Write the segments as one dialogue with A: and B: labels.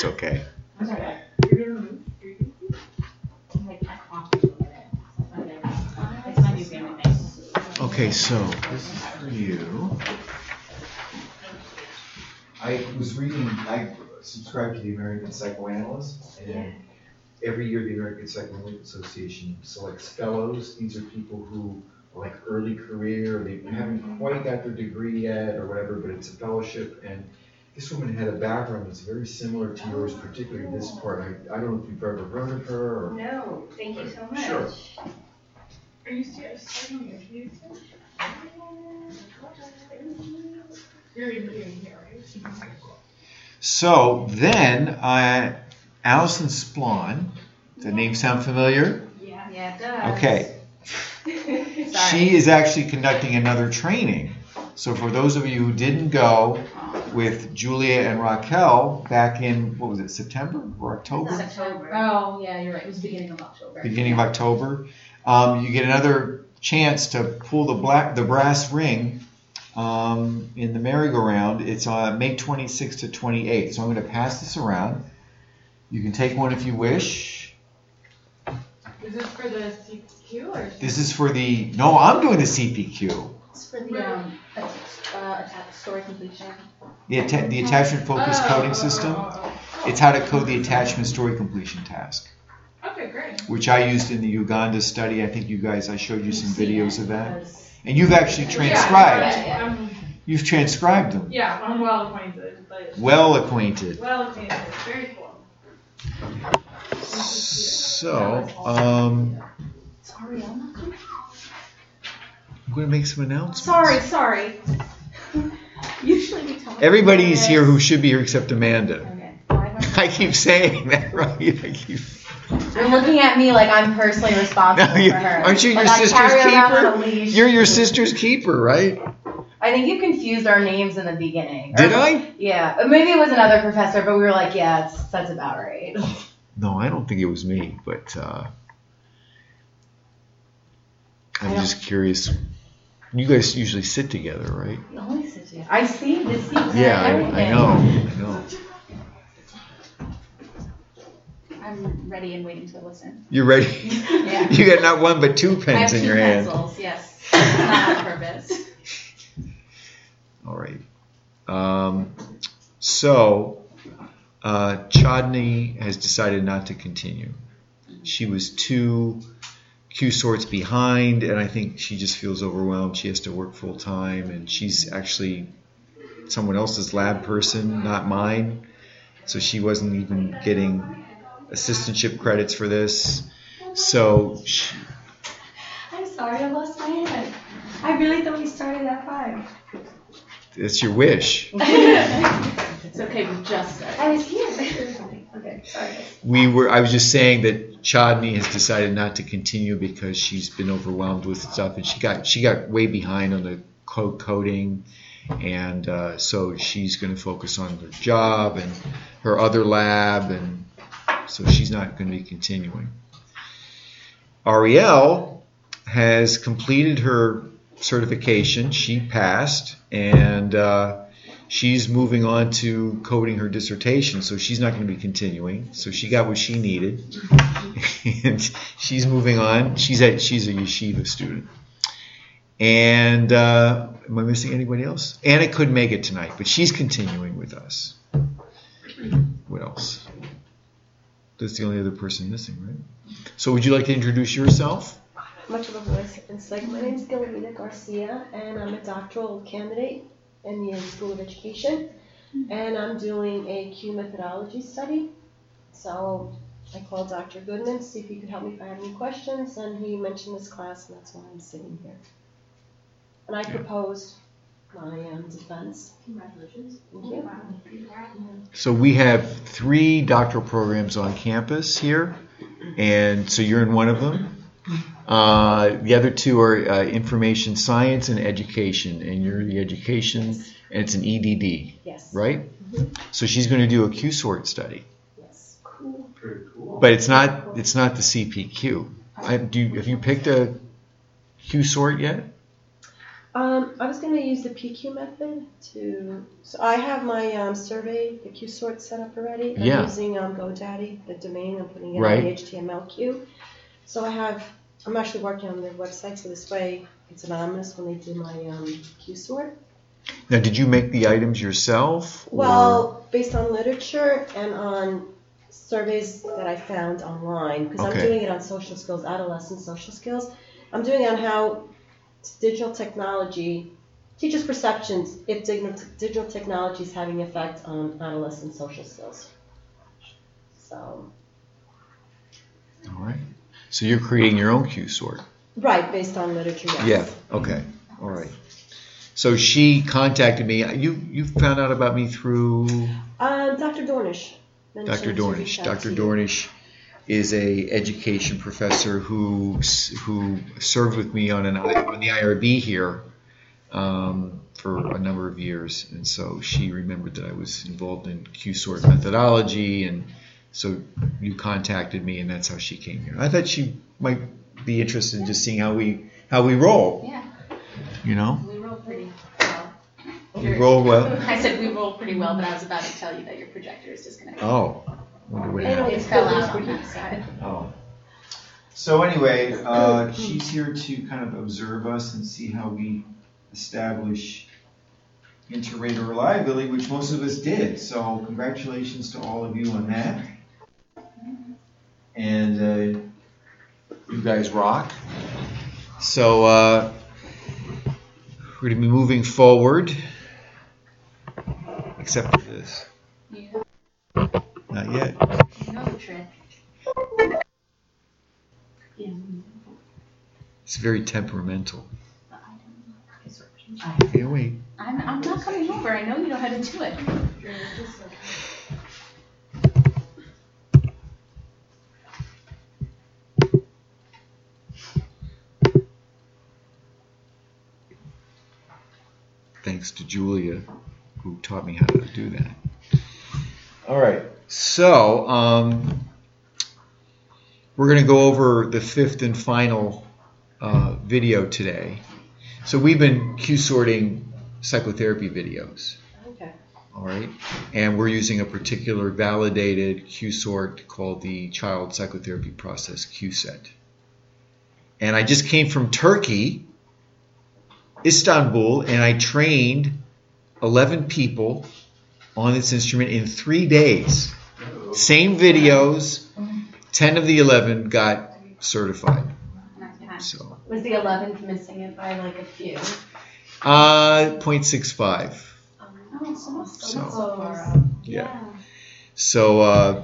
A: It's okay. Okay, so this is for you. I subscribe to the American Psychoanalyst, and every year the American Psychoanalytic Association selects fellows. These are people who are like early career, they haven't quite got their degree yet or whatever, but it's a fellowship. And this woman had a background that's very similar to yours, particularly this part. I don't know if you've ever heard of her. Or,
B: no, thank you so much.
A: Sure.
B: Are you studying your views? You're interviewing here, right?
A: So then, Alison Splon, does the name sound familiar?
B: Yeah, it does.
A: Okay. She is actually conducting another training. So for those of you who didn't go with Julia and Raquel back in, what was it, September or October?
B: September. Oh, yeah, you're right. It was the beginning of October.
A: Beginning of October. You get another chance to pull the brass ring in the merry-go-round. It's on May 26th to 28th. So I'm going to pass this around. You can take one if you wish.
B: Is this for the CPQ or?
A: This is for no, I'm doing the CPQ.
B: It's for the story completion.
A: The attachment focused coding system. It's how to code the attachment story completion task.
B: Okay, great.
A: Which I used in the Uganda study. I think I showed you some videos of that. And you've actually transcribed.
B: Yeah.
A: You've transcribed them.
B: Yeah, I'm well acquainted.
A: Well acquainted.
B: Well acquainted. Very cool.
A: So,
B: Sorry, I'm
A: going to make some announcements.
B: Sorry. Usually we talk.
A: Everybody's here who should be here except Amanda.
B: Okay.
A: I keep saying that, right?
C: You're looking at me like I'm personally responsible for her.
A: Aren't you
C: like
A: your sister's keeper?
C: You're
A: your sister's keeper, right?
C: I think you confused our names in the beginning.
A: Did I?
C: Yeah. Maybe it was another professor, but we were like, yeah, that's about right.
A: No, I don't think it was me, but I'm just curious. You guys usually sit together, right?
C: We only sit together. I see the seats.
A: Yeah, I know.
B: I'm ready and waiting to listen.
A: You're ready?
B: Yeah.
A: You got not one but two pens in your hand.
B: I have 2 pencils, yes. Not on purpose.
A: All right. So, Chodny has decided not to continue. She was 2 Q sorts behind, and I think she just feels overwhelmed. She has to work full time, and she's actually someone else's lab person, not mine. So she wasn't even getting assistantship credits for this. So
D: I'm sorry, I lost my head. I really thought we started at 5.
A: It's your wish.
B: It's okay, we just started.
D: I was here. Okay, sorry.
A: I was just saying that Chodny has decided not to continue because she's been overwhelmed with stuff, and she got way behind on the coding, and so she's going to focus on her job and her other lab, and so she's not going to be continuing. Ariel has completed her certification. She passed, and she's moving on to coding her dissertation, so she's not going to be continuing. So she got what she needed, and she's moving on. She's a yeshiva student. And am I missing anybody else? Anna couldn't make it tonight, but she's continuing with us. What else? That's the only other person missing, right? So would you like to introduce yourself?
D: Much of a voice. It's like, my name is Guillermina Garcia, and I'm a doctoral candidate in the School of Education, and I'm doing a Q methodology study. So I called Dr. Goodman to see if he could help me if I have any questions, and he mentioned this class, and that's why I'm sitting here. And I proposed my defense.
B: Congratulations.
D: Thank you.
A: So we have 3 doctoral programs on campus here, and so you're in one of them. The other 2 are information science and education, and you're the education, and it's an EDD,
D: Yes.
A: right?
D: Mm-hmm.
A: So she's going to do a Q-sort study,
D: Yes. Cool.
E: Very cool.
A: but it's not the CPQ. Have you picked a Q-sort yet?
D: I was going to use the PQ method so I have my survey, the Q sort set up already. I'm using GoDaddy, the domain. I'm putting it on the HTML queue. So I'm actually working on their website, so this way it's anonymous when they do my Q sort.
A: Now, did you make the items yourself?
D: Well, based on literature and on surveys that I found online, because I'm doing it on social skills, adolescent social skills. I'm doing it on how digital technology teaches perceptions if digital technology is having an effect on adolescent social skills. So.
A: All right. So you're creating your own Q sort.
D: Right, based on literature, yes.
A: Yeah, okay. All right. So she contacted me. You found out about me through?
D: Dr. Dornish.
A: Dr. Dornish. Dr. Dornish is a education professor who served with me on the IRB here for a number of years, and so she remembered that I was involved in Q sort methodology, and so you contacted me, and that's how she came here. I thought she might be interested in just seeing how we roll.
C: Yeah.
A: You know?
C: We roll pretty well.
A: You roll well?
C: I said we roll pretty well, but I was about to tell you that your projector is disconnected.
A: Oh. Wonder what happened.
C: It fell out on that side.
A: Oh. So anyway, she's here to kind of observe us and see how we establish inter-rater reliability, which most of us did. So congratulations to all of you on that. And you guys rock. So we're going to be moving forward, except for this.
C: Yeah.
A: Not yet.
C: You know the trick.
A: It's very temperamental.
C: I
A: Okay, wait.
C: I'm not coming over. I know you know how to do it.
A: Thanks to Julia, who taught me how to do that. All right, so we're going to go over the fifth and final video today. So we've been Q sorting psychotherapy videos.
D: Okay.
A: All right, and we're using a particular validated Q sort called the Child Psychotherapy Process Q set. And I just came from Turkey, Istanbul, and I trained 11 people on this instrument in 3 days. Same videos, 10 of the 11 got certified. So
C: Was the 11th missing it by like a few?
A: 0.65.
C: Oh, so
A: far out. Yeah. So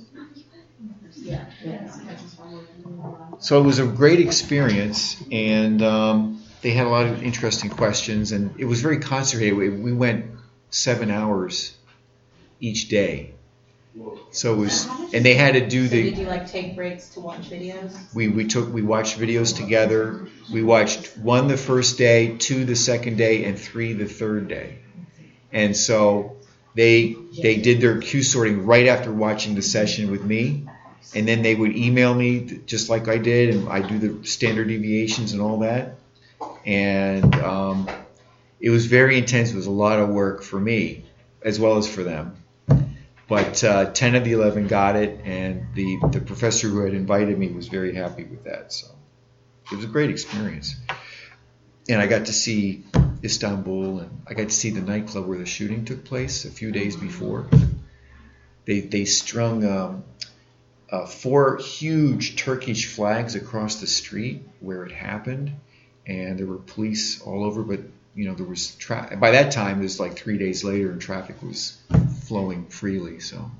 A: so it was a great experience, and they had a lot of interesting questions, and it was very concentrated. We went 7 hours each day. So it was, and they had to do the.
C: Did you like take breaks to watch videos?
A: We watched videos together. We watched 1 the first day, 2 the second day, and 3 the third day. And so they did their Q sorting right after watching the session with me, and then they would email me just like I did, and I do the standard deviations and all that. And it was very intense. It was a lot of work for me as well as for them. But 10 of the 11 got it, and the professor who had invited me was very happy with that. So it was a great experience. And I got to see Istanbul, and I got to see the nightclub where the shooting took place a few days before. They strung 4 huge Turkish flags across the street where it happened, and there were police all over, but there was by that time it was like 3 days later, and traffic was flowing freely. So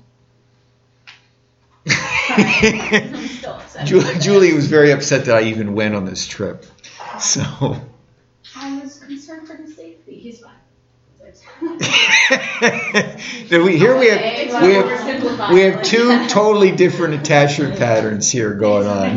C: I'm still upset.
A: Julie was very upset that I even went on this trip. So
C: I was concerned for his safety. He's fine.
A: we have 2 totally different attachment patterns here going on.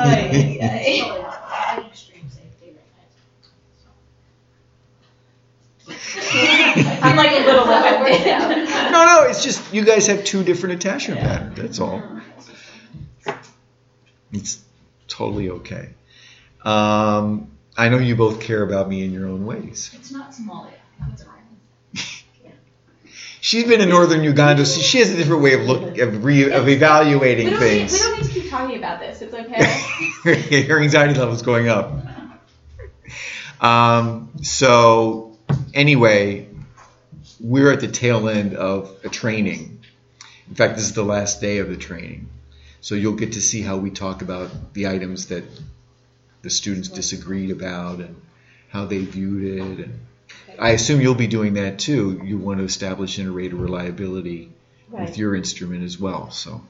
C: I'm like a little bit.
A: No, it's just you guys have 2 different attachment patterns. That's all. It's totally okay. I know you both care about me in your own ways.
E: It's not Somalia. It's Ireland.
A: She's been in northern Uganda, so she has a different way of evaluating things.
E: We don't need to keep talking about this. It's okay.
A: Your anxiety level's going up. So anyway, we're at the tail end of a training. In fact, this is the last day of the training. So you'll get to see how we talk about the items that the students disagreed about and how they viewed it. And I assume you'll be doing that too. You want to establish an array of reliability with your instrument as well. So,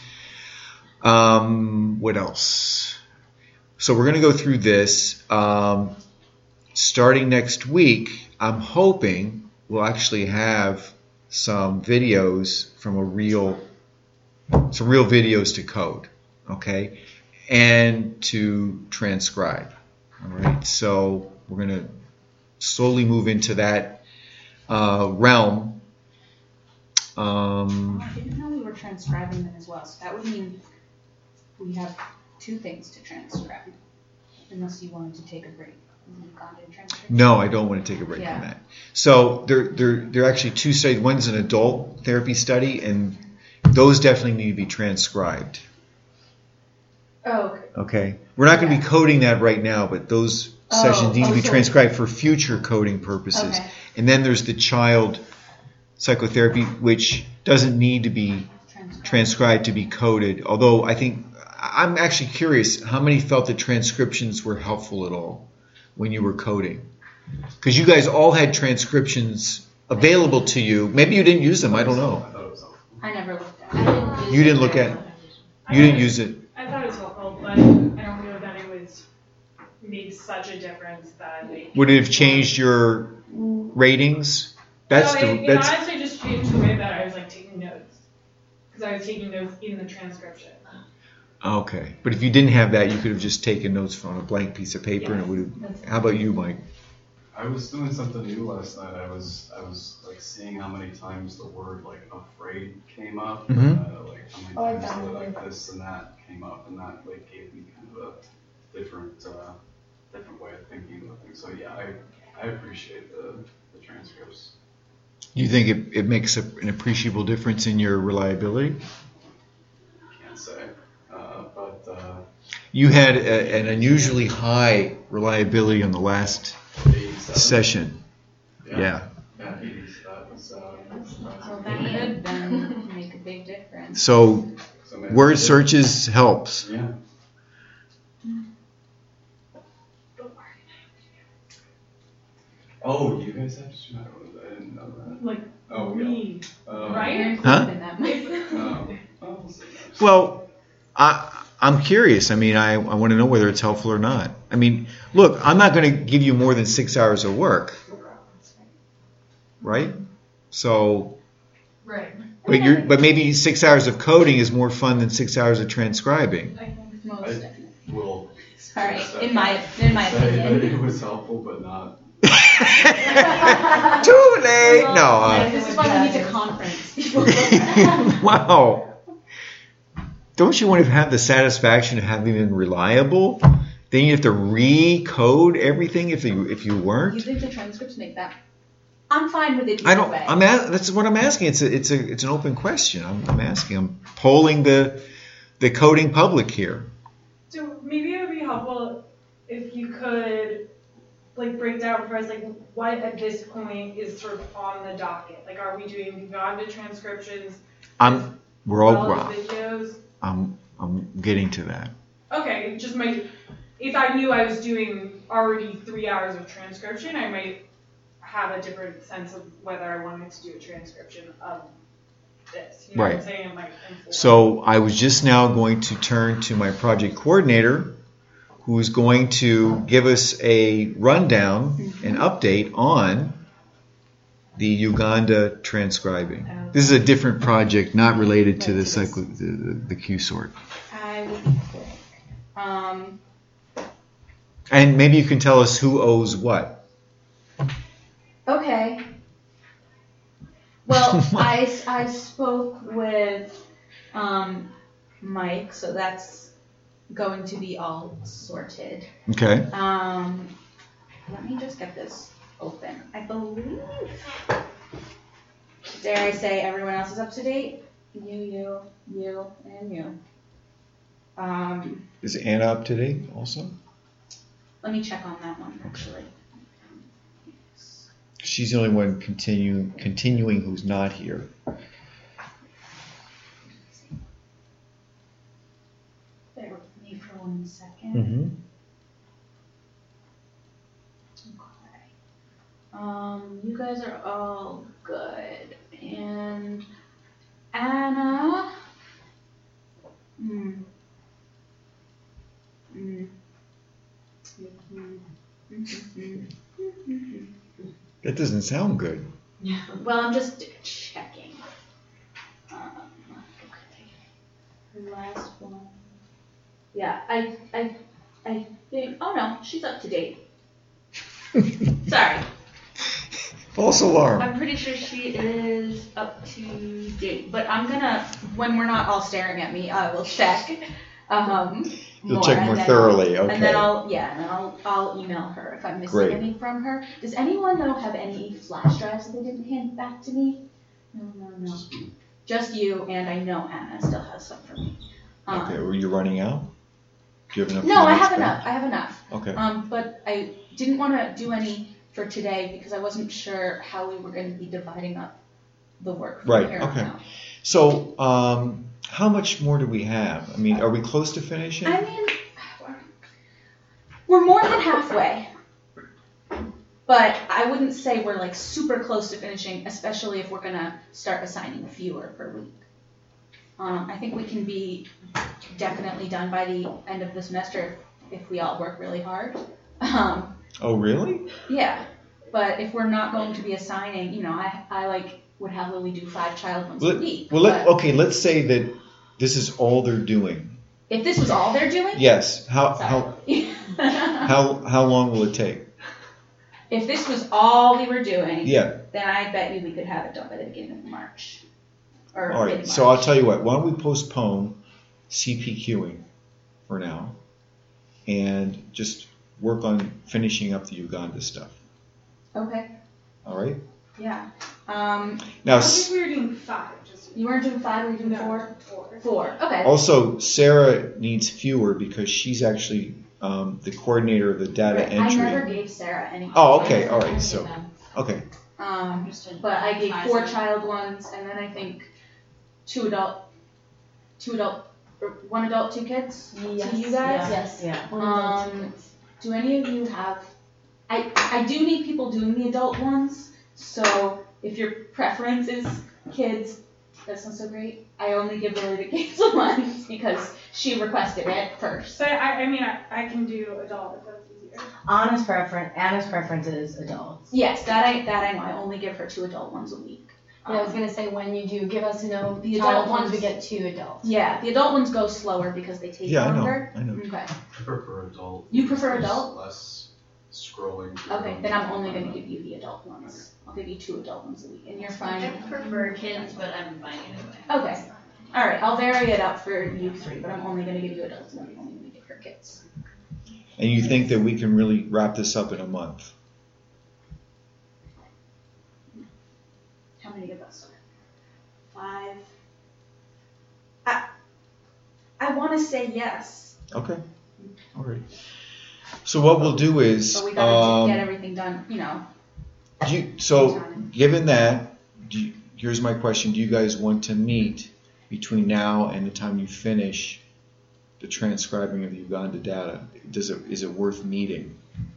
A: what else? So we're going to go through this. Starting next week, I'm hoping we'll actually have some videos from some real videos to code, okay, and to transcribe. All right. So we're going to slowly move into that realm.
E: I didn't know we were transcribing them as well, so that would mean we have two things to transcribe, unless you wanted to take a break.
A: No, I don't want to take a break from that. So there are actually two studies. One's an adult therapy study, and those definitely need to be transcribed.
C: Oh, okay.
A: Okay. We're not going to be coding that right now, but those sessions need to be transcribed for future coding purposes.
C: Okay.
A: And then there's the child psychotherapy, which doesn't need to be transcribed to be coded. Although I'm actually curious, how many felt that transcriptions were helpful at all when you were coding? Because you guys all had transcriptions available to you. Maybe you didn't use them. I don't know.
E: I never looked at it.
A: You didn't look at it. You didn't use it.
B: I thought it was helpful, but I don't know that it made such a difference that
A: would it have changed your ratings?
B: It honestly just changed the way that I was taking notes, because I was taking notes in the transcription.
A: Okay, but if you didn't have that, you could have just taken notes from a blank piece of paper, and it would have. How about you, Mike?
F: I was doing something new last night. I was seeing how many times the word afraid came up, how many times this and that came up, and that gave me kind of a different way of thinking about things. So yeah, I appreciate the transcripts.
A: You think it makes an appreciable difference in your reliability?
F: Can't say, but
A: you had an unusually high reliability on the last
F: 87.
A: session.
F: Yeah. 80s. That was.
E: Well, that would then make a big difference.
A: So word searches helps.
F: Yeah. Oh, you guys have shadows. I didn't know that.
B: Right?
A: Huh? Well, I'm curious. I want to know whether it's helpful or not. Look, I'm not going to give you more than 6 hours of work, right? So,
B: Right.
A: but maybe 6 hours of coding is more fun than 6 hours of transcribing.
E: Most
F: I
E: definitely.
F: will.
E: Sorry, in my opinion.
F: It was helpful, but not.
A: Too late. No.
E: This is why we need to conference people.
A: Wow. Don't you want to have the satisfaction of having been reliable? Then you have to recode everything if you weren't.
E: You think the transcripts make that? I'm fine with it.
A: I don't.
E: Way.
A: That's what I'm asking. It's an open question. I'm asking. I'm polling the coding public here.
B: So maybe it would be helpful if you could break down for us what at this point is sort of on the docket. Are we doing Uganda transcriptions?
A: We're all.
B: Videos.
A: I'm getting to that.
B: Okay, just if I knew I was doing already 3 hours of transcription, I might have a different sense of whether I wanted to do a transcription of this. You know what I'm saying?
A: So I was just now going to turn to my project coordinator, who is going to give us a rundown, an update on the Uganda transcribing. This is a different project, not related to the QSort.
E: I would be quick.
A: And maybe you can tell us who owes what.
C: Okay. Well, I spoke with
E: Mike, so that's going to be all sorted.
A: Okay.
E: let me just get this open. I believe, dare I say, everyone else is up to date? You, and you.
A: Is Anna up to date also?
E: Let me check on that one, actually.
A: She's the only one continuing who's not here.
E: Bear with me for 1 second.
A: Mm-hmm.
E: Okay. You guys are all good. And Anna.
A: That doesn't sound good.
E: Well, I'm just checking. Okay. The last one. Yeah, I think. Oh no, she's up to date. Sorry.
A: False alarm.
E: I'm pretty sure she is up to date, but I'm gonna, when we're not all staring at me, I will check.
A: You'll check more thoroughly, okay.
E: And then I'll email her if I'm missing any from her. Does anyone though have any flash drives that they didn't hand back to me? No. Just you, and I know Anna still has some for me.
A: Okay, were you running out? Do you have enough?
E: No, I have enough.
A: Okay.
E: But I didn't want to do any for today because I wasn't sure how we were going to be dividing up the work from here on out.
A: So, how much more do we have? I mean, are we close to finishing?
E: I mean, we're more than halfway. But I wouldn't say we're like super close to finishing, especially if we're going to start assigning fewer per week. I think we can be definitely done by the end of the semester if we all work really hard.
A: Oh, really?
E: Yeah. But if we're not going to be assigning, I would have Lily do 5 child ones a week.
A: Well, let's say that this is all they're doing.
E: If this was all they're doing?
A: Yes. How long will it take?
E: If this was all we were doing,
A: then
E: I bet you we could have it done by the beginning of March. Or
A: all right.
E: mid-March.
A: So I'll tell you what. Why don't we postpone CPQing for now, and just work on finishing up the Uganda stuff.
E: Okay.
A: All right.
E: Yeah.
A: Now,
B: I think we were doing 5.
E: You weren't doing 5, were you doing 4? 4. Okay.
A: Also, Sarah needs fewer because she's actually the coordinator of the data entry.
E: I never gave Sarah any.
A: Oh, okay. All right. So, okay.
E: But I gave 4 child ones, and then I think 1 adult, 2 kids.
D: Yes.
E: To you guys.
D: Yes. Yeah.
E: Do any of you have? I do need people doing the adult ones. So if your preference is kids, that's not so great. I only give Lily the kids ones because she requested it first.
B: So I can do adult if that's easier.
C: Anna's preference is adults.
E: Yes, that I know. I only give her 2 adult ones a week.
C: Yeah, I was gonna say when you do give us
E: the
C: child
E: adult
C: ones, we get 2 adults.
E: Yeah, the adult ones go slower because they take longer.
A: I know.
E: Okay.
F: I prefer adult.
E: You prefer adult?
F: Less scrolling.
E: Okay, then I'm only going to give you the adult ones. I'll give you 2 adult ones a week, and you're fine.
G: I prefer kids, but I'm fine anyway.
E: Okay. All right, I'll vary it up for you 3, but I'm only going to give you adults, and I'm only going to give her kids.
A: And you think that we can really wrap this up in a month?
E: How many of us? 5. I want to say yes.
A: Okay. All right. So what we'll do is.
E: But we got to get everything done,
A: Given that, here's my question: do you guys want to meet between now and the time you finish the transcribing of the Uganda data? Is it worth meeting?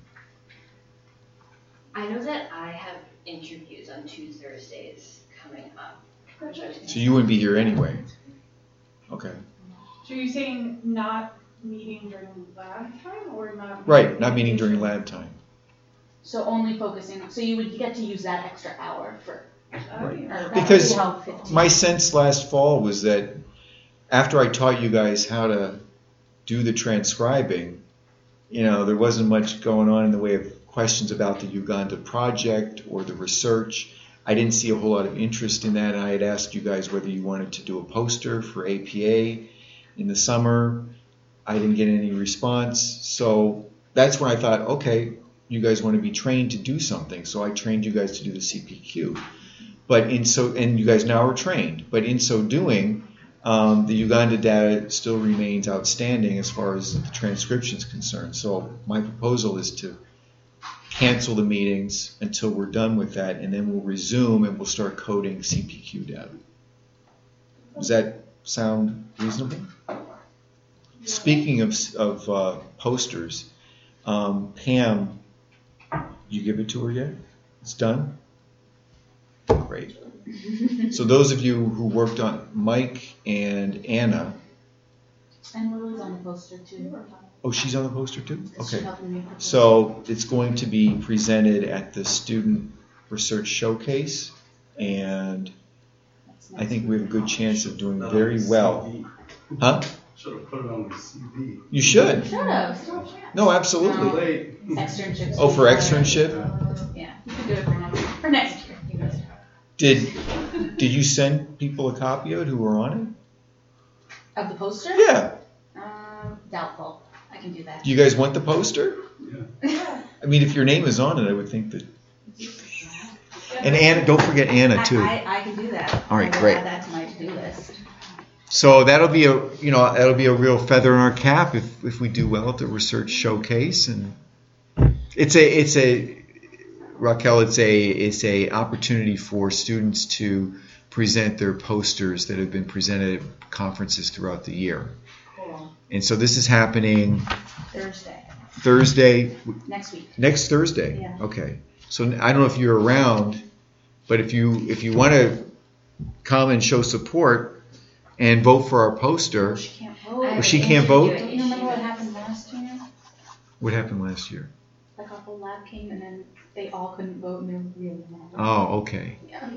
G: I know that I have interviews on 2 Thursdays coming up.
A: So you wouldn't be here anyway. Okay.
B: So you're saying not meeting during lab time or not?
A: Right, not meeting during lab time.
E: So only focusing. So you would get to use that extra hour for.
A: Right. Because my sense last fall was that after I taught you guys how to do the transcribing, there wasn't much going on in the way of questions about the Uganda project or the research. I didn't see a whole lot of interest in that. I had asked you guys whether you wanted to do a poster for APA in the summer. I didn't get any response. So that's when I thought, okay, you guys want to be trained to do something, so I trained you guys to do the CPQ. But and you guys now are trained. But in so doing, the Uganda data still remains outstanding as far as the transcription is concerned. So my proposal is to cancel the meetings until we're done with that, and then we'll resume and we'll start coding CPQ data. Does that sound reasonable? Yeah. Speaking of posters, Pam, you give it to her yet? It's done? Great. So those of you who worked on Mike and Anna.
E: And Lily's on the poster too.
A: Oh, she's on the poster too? Okay. So it's going to be presented at the Student Research Showcase, and I think we have a good chance of doing very well. Huh?
F: Should have put it on the CV.
A: You should.
E: Should have.
A: No, absolutely.
E: Externships.
A: Oh, for externship?
E: Yeah, you can do it for next year. You guys.
A: Did you send people a copy of it who were on it?
E: Of the poster?
A: Yeah.
E: Doubtful. I can do that.
A: Do you guys want the poster?
F: Yeah.
A: I mean, if your name is on it, I would think that. And Anna, don't forget Anna too.
E: I can do that.
A: All right,
E: I will
A: great.
E: Add that to my to-do list.
A: So that'll be a real feather in our cap if we do well at the research showcase, and it's a Raquel, it's a opportunity for students to present their posters that have been presented at conferences throughout the year.
E: Cool.
A: And so this is happening
E: Thursday.
A: Next week.
E: Next week.
A: Next Thursday.
E: Yeah.
A: Okay. So I don't know if you're around, but if you want to come and show support and vote for our poster.
E: She can't vote.
A: Oh, she can't vote?
E: Don't you remember what happened last year?
A: What happened last year?
E: Like a whole lab came and then they all couldn't vote and they were really mad.
A: Oh, okay.
E: Yeah.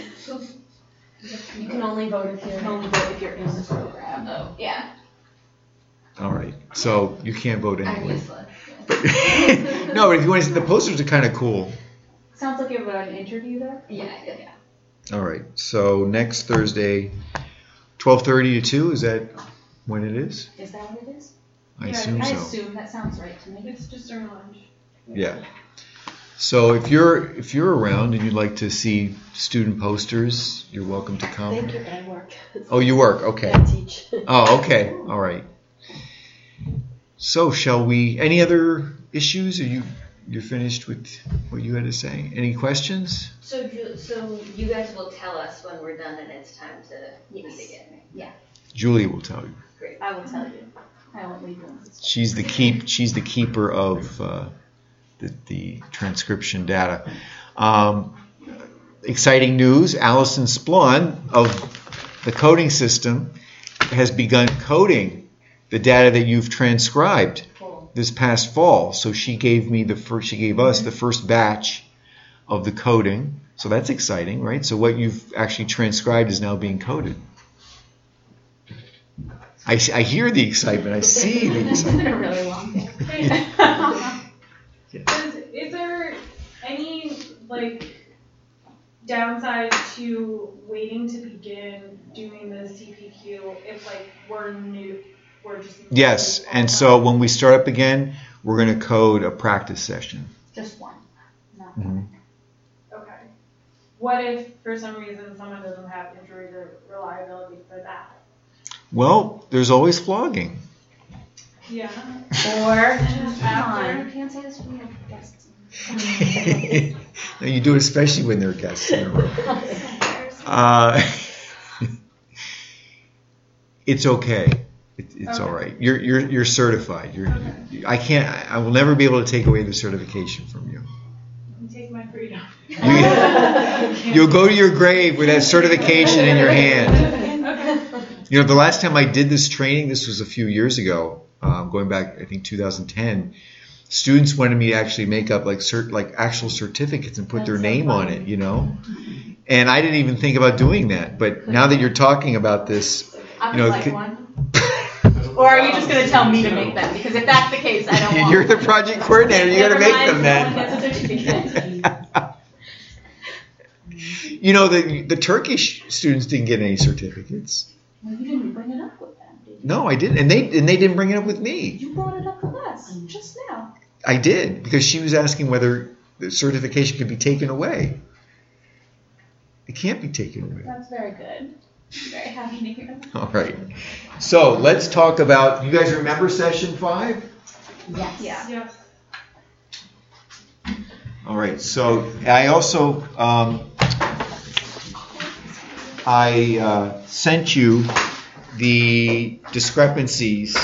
D: You can only vote if you're in the program.
E: Oh, yeah.
A: All right. So you can't vote
C: I'm
A: anyway.
C: useless.
A: But, no, but if you want to see, the posters are kind of cool.
E: Sounds like you have an interview there?
C: Yeah.
A: All right. So next Thursday, 12:30 to 2. Is that when it is?
E: Is that what it is?
A: I assume
E: I
A: so.
E: assume that sounds right to me.
B: It's just during lunch.
A: Yeah. So if you're around and you'd like to see student posters, you're welcome to come.
D: Thank you, but I work.
A: Oh, you work. Okay.
D: I teach.
A: Oh, okay. All right. So shall we? Any other issues? Are you're finished with what you had to say? Any questions?
G: So you guys will tell us when we're done and it's time to meet again.
E: Yeah,
A: Julia will tell you.
G: Great.
E: I will tell you. I won't leave you.
A: She's the keeper of the transcription data. Exciting news! Allison Splon of the coding system has begun coding the data that you've transcribed this past fall. So she gave us the first batch of the coding. So that's exciting, right? So what you've actually transcribed is now being coded. I hear the excitement. I see the
E: It's
A: excitement.
E: been a really long day.
B: Is there any downside to waiting to begin doing the CPQ if we're new?
A: Yes, and so when we start up again, we're going to code a practice session.
E: Just one. Not
B: Okay. What if for some reason someone doesn't have injury reliability for that?
A: Well, there's always flogging.
B: Yeah.
E: Or
B: After.
E: you can't say this when you have guests.
A: No, you do it especially when there are guests in the room. It's okay. It's all right. You're certified. I will never be able to take away the certification from you.
B: You take my freedom.
A: You'll go to your grave with that certification in your hand.
B: Okay.
A: The last time I did this training, this was a few years ago, going back, I think 2010. Students wanted me to actually make up actual certificates and put their name on it, And I didn't even think about doing that. But now that you're talking about this,
E: I would like one. Or are you just going to tell me to make them? Because if that's the case, I don't want
A: You're the project coordinator. You got to make them
E: then.
A: The Turkish students didn't get any certificates.
E: Well, you didn't bring it up with them, did you?
A: No, I didn't, and they didn't bring it up with me.
E: You brought it up with us just now.
A: I did, because she was asking whether the certification could be taken away. It can't be taken away.
E: That's very good. I'm very happy to hear that.
A: All right. So let's talk about, you guys remember session 5?
C: Yes.
E: Yeah.
B: Yeah.
A: All right. So I also, I sent you the discrepancies,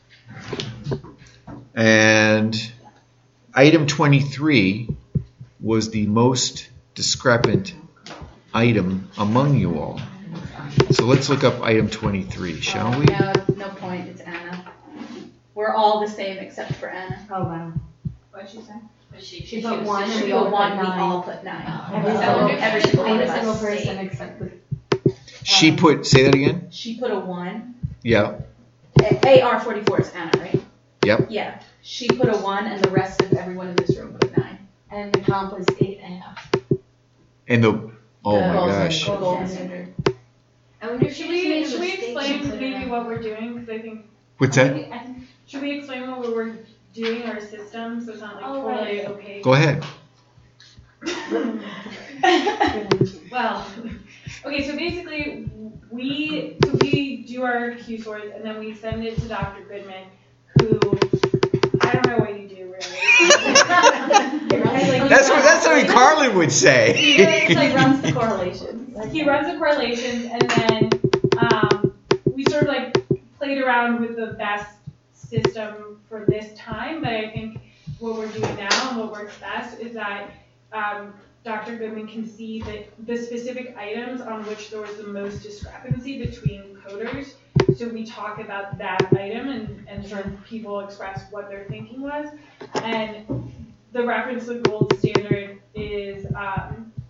A: and item 23 was the most discrepant item among you all. So let's look up item 23, shall we?
E: No point, it's Anna. We're all the same except for Anna.
C: Oh, wow.
E: What'd she say?
C: She put 1 and
E: She
C: we
E: put
C: all
E: 1,
C: put
E: we
C: 9.
E: all put 9.
C: Every single person except the.
A: She put, say that again?
E: She put a 1.
A: Yeah.
E: AR44 is Anna, right?
A: Yep.
E: Yeah. She put a 1 and the rest of everyone in this room put 9.
C: And the comp was 8.5.
A: And the, oh my gosh.
E: Gold standard.
G: I wonder if she
B: Should
G: just
B: we,
G: made a
B: should we
G: mistake and
B: explain
G: put it
B: maybe
G: in.
B: what we're doing? Because I think,
A: What's that?
B: should we explain what we're doing, our system, so it's not like
C: Oh,
B: totally
C: right.
B: opaque?
A: Go ahead.
B: Well, okay, so basically, we do our Q sorts and then we send it to Dr. Goodman, who, I don't know what you do really.
A: That's what Carlin would say.
C: He like runs the correlations.
B: He runs the correlations, and then we sort of like played around with the best system for this time. But I think what we're doing now and what works best is that Dr. Goodman can see that the specific items on which there was the most discrepancy between coders. So we talk about that item and sort of people express what their thinking was. And the reference to the gold standard is a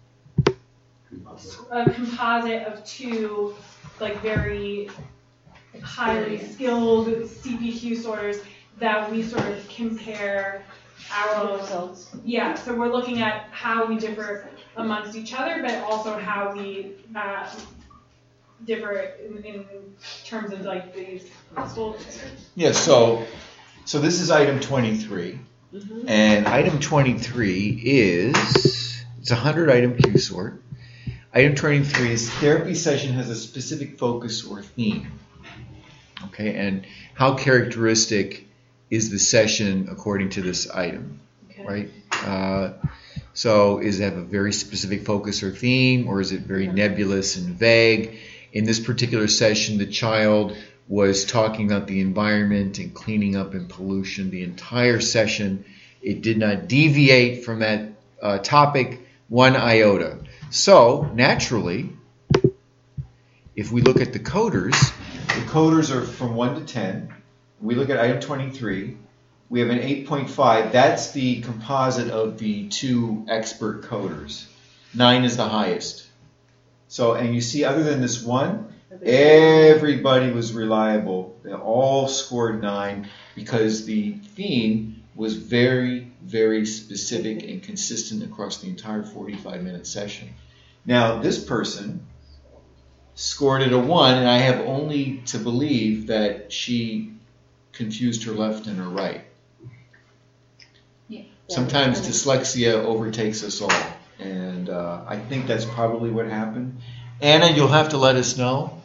B: composite of 2 like very highly skilled CPQ sorters that we sort of compare our
D: results.
B: Yeah, so we're looking at how we differ amongst each other, but also how we differ in terms of like these possible.
A: Yeah, so this is item 23. And item 23 it's a 100 item Q sort. Item 23 is therapy session has a specific focus or theme. Okay, and how characteristic is the session according to this item, right? So is it have a very specific focus or theme, or is it very nebulous and vague? In this particular session, the child was talking about the environment and cleaning up and pollution the entire session. It did not deviate from that topic 1 iota. So naturally, if we look at the coders are from 1 to 10. We look at item 23. We have an 8.5. That's the composite of the 2 expert coders. 9 is the highest. So, and you see, other than this one, everybody was reliable. They all scored 9 because the theme was very, very specific and consistent across the entire 45-minute session. Now, this person scored it a 1, and I have only to believe that she confused her left and her right.
E: Yeah.
A: Sometimes dyslexia overtakes us all, and I think that's probably what happened. Anna, you'll have to let us know.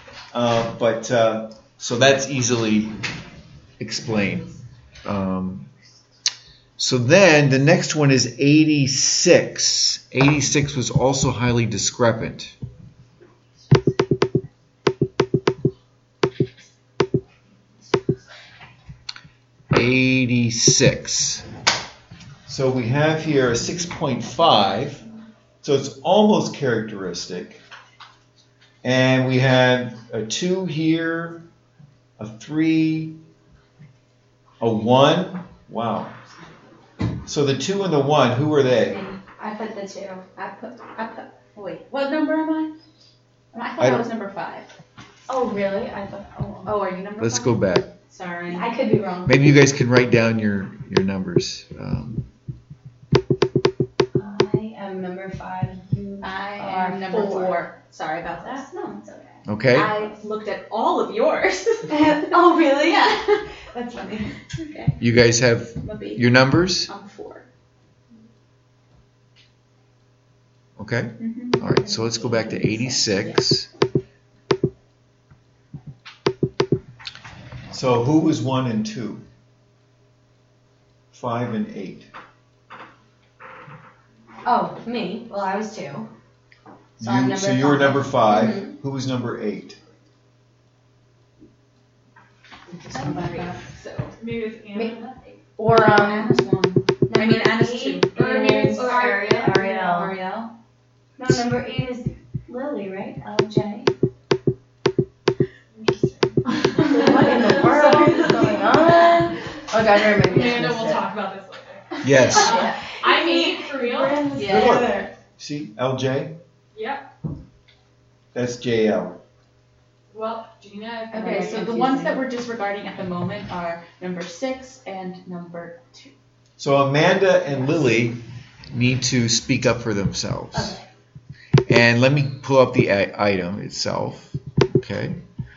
A: So that's easily explained. So then the next one is 86. 86 was also highly discrepant. 86. So we have here a 6.5. So it's almost characteristic. And we have a 2 here, a 3, a 1. Wow. So the 2 and the 1, who are they?
C: I put the 2.
E: Wait, what number am I? I thought I was number 5.
C: Oh, really? I thought,
E: Oh, are you number 5?
A: Let's go back.
E: Sorry.
C: I could be wrong.
A: Maybe you guys can write down your numbers.
C: I am number 5.
E: I am number 4. Sorry about that.
C: No, it's okay.
A: Okay?
E: I looked at all of yours.
C: Oh, really?
E: Yeah.
C: That's funny.
E: Okay.
A: You guys have
E: I'm a B.
A: your numbers?
E: I'm 4.
A: Okay.
E: Mm-hmm.
A: All right, so let's go back to 86. So who was 1 and 2? 5 and 8.
C: Oh, me. Well, I was 2. So I'm number
A: So you were number 5.
C: Mhm.
A: Who was number 8?
E: I'm 3. So.
B: Maybe it's Anna.
C: Or
E: Anna's 1. I mean, Anna's 2.
C: Or maybe it's
B: Ariel.
E: Ariel.
C: No, number 8 is Lily, right? LJ. What in the world is going on? Oh God, I remember.
B: Amanda will talk about this later.
A: Yes.
B: I'm 8 for real.
E: Yeah.
A: See, LJ?
B: Yep.
A: That's JL.
B: Well, Gina.
E: Okay, so the ones that we're disregarding at the moment are number 6 and number 2.
A: So Amanda and Lily need to speak up for themselves.
C: Okay.
A: And let me pull up the item itself. Okay.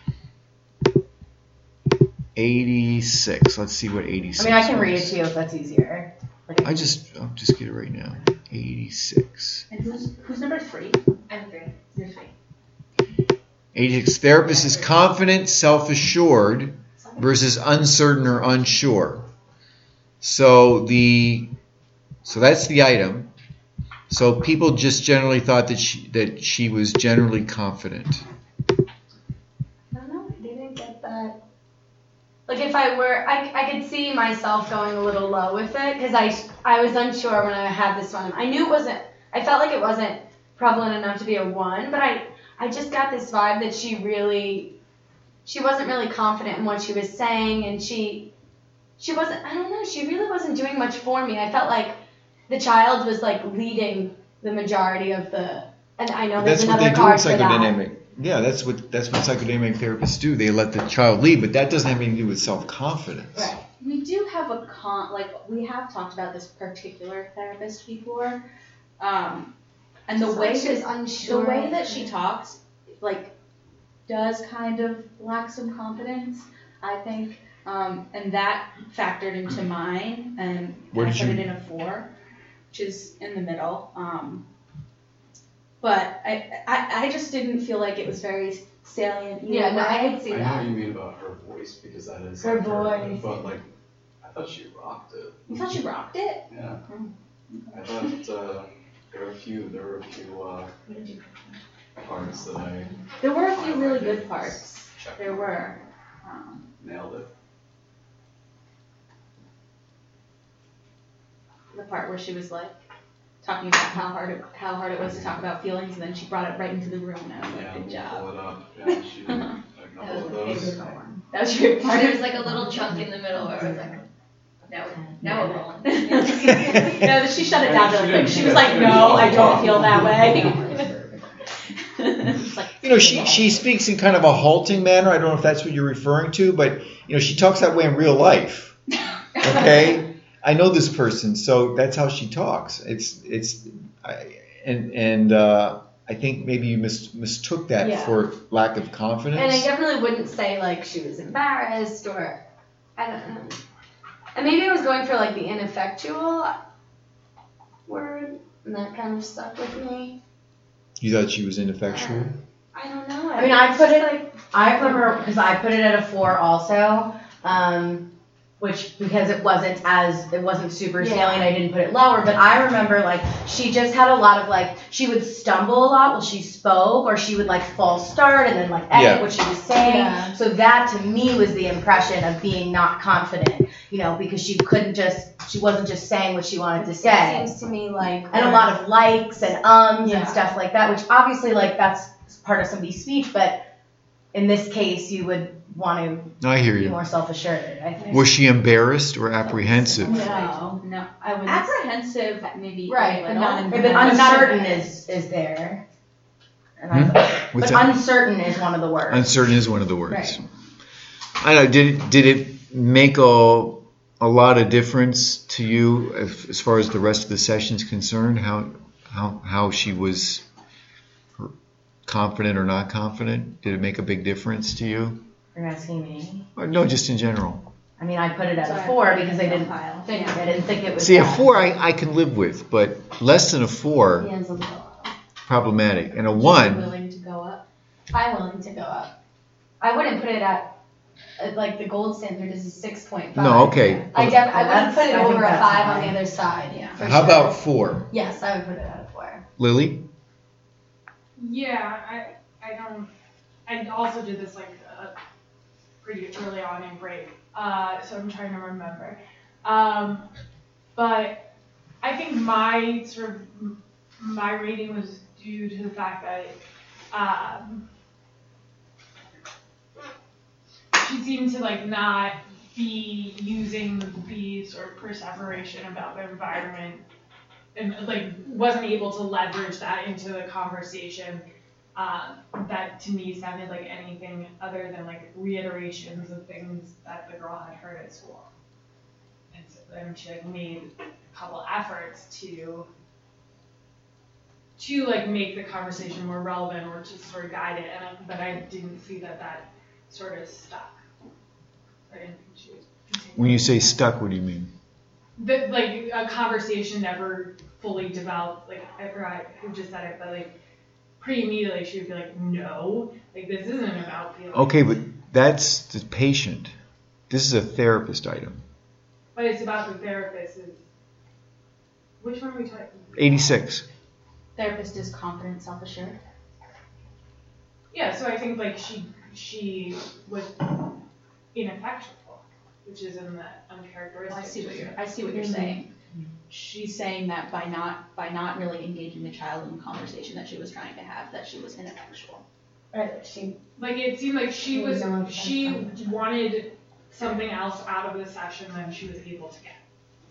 A: 86. Let's see what 86
C: I mean, I can
A: was.
C: read it to you if that's easier.
A: I'll just get it right now. 86.
E: And who's number 3?
G: I'm 3.
E: You're 3.
A: 86. Therapist is confident, self-assured versus uncertain or unsure. So that's the item. So people just generally thought that she was generally confident.
C: I don't know. I didn't get that. Like if I were, I could see myself going a little low with it because I was unsure when I had this one. I knew it wasn't. I felt like it wasn't prevalent enough to be a 1, but I just got this vibe that she wasn't really confident in what she was saying, and she wasn't. I don't know. She really wasn't doing much for me. I felt like the child was like leading the majority of the. And I know there's
A: That's what
C: another
A: they do in
C: card for that.
A: psychodynamic. Yeah, that's what psychodynamic therapists do. They let the child lead, but that doesn't have anything to do with self-confidence.
C: Right.
E: We do have we have talked about this particular therapist before. And the way
C: she's unsure.
E: The way that she talks, like, does kind of lack some confidence, I think. And that factored into mine, and I put it in a 4, which is in the middle. But I just didn't feel like it was very salient.
C: Yeah, no, I could see
F: I know
C: that.
F: what you mean about her voice, because that is
C: Her
F: like
C: voice.
F: but like, I thought she rocked it.
E: You thought she rocked it?
F: Yeah. I thought there were a few parts that I
E: There were a few really good parts.
F: checked.
E: There were.
F: Nailed it.
E: The part where she was like talking about how hard it was to talk about feelings, and then she brought it right into the room, and I was like,
F: Yeah,
E: good
F: we'll
E: job.
F: pull it up. Yeah, she did a couple of those.
E: That was your favorite part.
G: There was like a little chunk in the middle where I was like, now we're rolling.
E: No, she shut it down really quick. She was like, no, I don't feel that way. It's like,
A: You know, she speaks in kind of a halting manner. I don't know if that's what you're referring to, but you know, she talks that way in real life. Okay, I know this person, so that's how she talks. I think maybe you mistook that for lack of confidence.
C: And I definitely wouldn't say like she was embarrassed or I don't know. And maybe I was going for like the ineffectual word, and that kind of stuck with me.
A: You thought she was ineffectual?
C: I don't know.
H: I mean, I remember because I put it at a 4 also, because it wasn't super salient, I didn't put it lower, but I remember like she just had a lot of like, she would stumble a lot while she spoke, or she would like false start and then like edit what she was saying.
C: Yeah.
H: So that to me was the impression of being not confident, you know, because she wasn't just saying what she wanted to say.
C: It seems to me like
H: And a lot of likes and ums
C: Yeah.
H: and stuff like that, which obviously like that's part of somebody's speech, but in this case you would want to
A: I hear
H: be
A: you.
H: more self-assured, I think.
A: Was she embarrassed or apprehensive?
E: no,
C: I would
E: apprehensive maybe.
C: Right,
E: a
C: but
E: little.
C: not
H: But uncertain is there. And I thought,
A: What's
H: but
A: that?
H: uncertain is one of the words.
A: Uncertain is one of the words.
H: Right.
A: I don't know. Did it make a lot of difference to you as far as the rest of the session's concerned? How she was confident or not confident? Did it make a big difference to you?
H: You're asking me.
A: Or no, just in general.
H: I mean, I put it as a
C: Sorry.
H: 4 because I didn't think it was
A: See, a
H: bad.
A: 4 I can live with, but less than a 4,
C: Ian's a little
A: problematic. And a
E: Are you
A: 1,
E: willing to go up?
C: I'm willing to go up. I wouldn't put it at like the gold standard is a 6.5.
A: no, okay.
C: I wouldn't put it
H: I think
C: over a
H: that's
C: 5 on
H: high.
C: the other side.
E: Yeah.
C: for
A: How
C: sure.
A: about 4?
C: Yes, I would put it at a 4.
A: Lily?
B: Yeah, I also did this like pretty early on in break, so I'm trying to remember. But I think my rating was due to the fact that she seemed to like not be using the sort of perseveration about the environment and like wasn't able to leverage that into the conversation. That to me sounded like anything other than like reiterations of things that the girl had heard at school. And so then she like made a couple efforts to like make the conversation more relevant or to sort of guide it, but I didn't see that sort of stuck. I didn't think she was continuing.
A: When you say stuck, what do you mean?
B: That like a conversation never fully developed. Like I forgot who just said it, but like pretty immediately she would be like, "No, like this isn't about feelings."
A: Okay, but that's the patient. This is a therapist item.
B: But it's about the therapist. Which one are we talking?
A: 86.
E: Therapist is confident, self-assured.
B: Yeah, so I think like she was ineffectual, which is in the uncharacteristic.
E: I see what you're saying. She's saying that by not really engaging the child in the conversation that she was trying to have, that she was ineffectual.
C: Right, she
B: Like it seemed like she
C: wanted
B: wanted something else out of the session than she was able to get,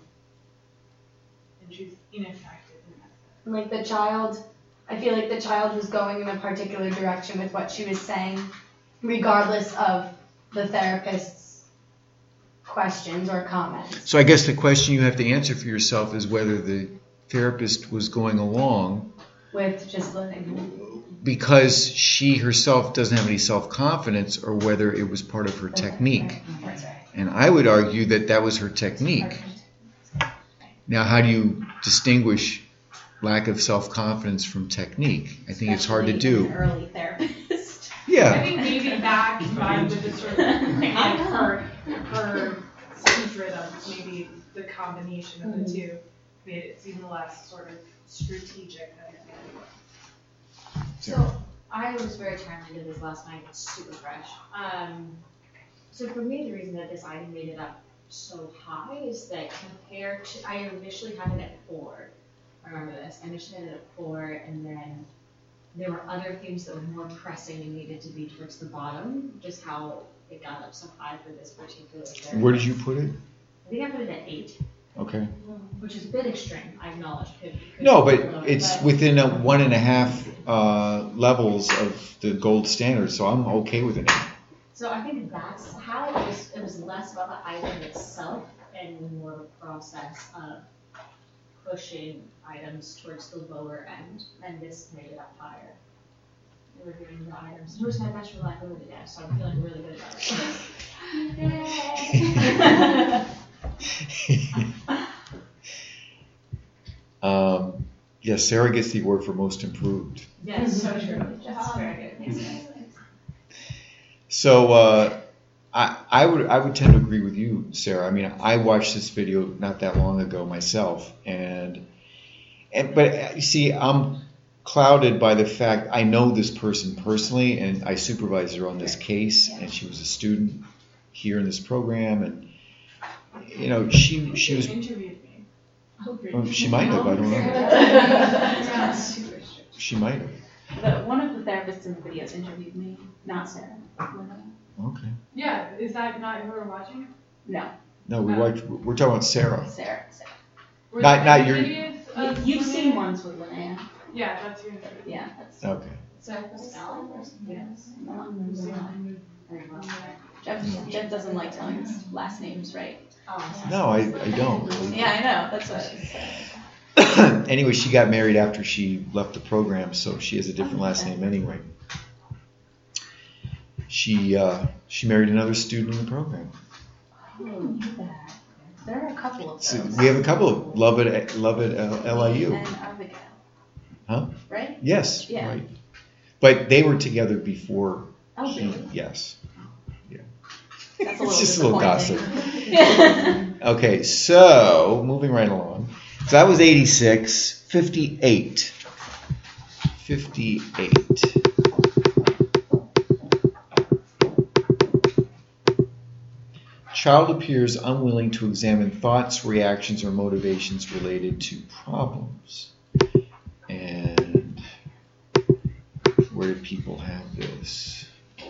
B: and she's ineffective in that.
C: like the child. I feel like the child was going in a particular direction with what she was saying, regardless of the therapist's questions or comments.
A: So I guess the question you have to answer for yourself is whether the therapist was going along
C: With just letting.
A: because she herself doesn't have any self-confidence or whether it was part of her technique.
C: That's right.
A: And I would argue that that was her technique. Now, how do you distinguish lack of self-confidence from technique? I think it's hard to
E: Especially
A: do.
E: in an early therapist.
B: I
A: Yeah.
B: think maybe that combined with the sort of like her speech rhythms, maybe the combination of the two made it seem less sort of strategic than it really was.
I: So I was very tired into this last night. It's super fresh. So for me, the reason that this item made it up so high is that compared to, I initially had it at 4. I remember this. I initially had it at 4, and then there were other things that were more pressing and needed to be towards the bottom. Just how it got up so high for this particular therapist.
A: Where did you put it?
I: I think I put it at 8,
A: Okay.
I: which is a bit extreme. I acknowledge. Could
A: No,
I: be
A: but
I: lower,
A: it's
I: but-
A: within a 1.5 levels of the gold standard, so I'm okay with it.
I: So I think that's how it was less about the item itself and more of a process of pushing items towards the lower end, and this made it up higher. We're reviewing the items. Who's my best reliability today? So I'm feeling really good about it.
A: Yes, Sarah gets the award for most improved.
I: Yes, so true. That's very good.
A: So I would tend to agree with you, Sarah. I mean, I watched this video not that long ago myself, but you see, I'm clouded by the fact I know this person personally, and I supervised her on this case, and she was a student here in this program, and you know, she was.
B: Interviewed me.
A: Well, she might have. I don't know. She might have.
E: One of the therapists in the videos interviewed me, not Sarah.
A: Okay.
B: Yeah, is that not who we're watching?
E: No,
A: No, we're talking about Sarah.
E: Sarah.
B: Were
A: Not-
B: there
A: not your-
B: videos of
E: You've seen
B: Linnea?
E: ones with Linnea.
B: Yeah, that's who interviewed.
E: Yeah, that's.
A: Okay.
E: Yes. Jeff doesn't like telling his last names right.
A: No, I don't.
E: Yeah, I know. That's what.
A: Anyway, she got married after she left the program, so she has a different last name anyway. She married another student in the program.
E: There are a couple of
A: So
E: those.
A: we have a couple of Love at LIU.
E: And Abigail.
A: Huh?
E: Right?
A: Yes,
E: Yeah.
A: right. But they were together before.
E: Oh, really?
A: Yes. Yeah.
E: That's a
A: It's
E: little
A: just a little gossip.
E: disappointing.
A: Okay, so moving right along. So that was 86. 58. 58. Child appears unwilling to examine thoughts, reactions, or motivations related to problems. And where do people have this?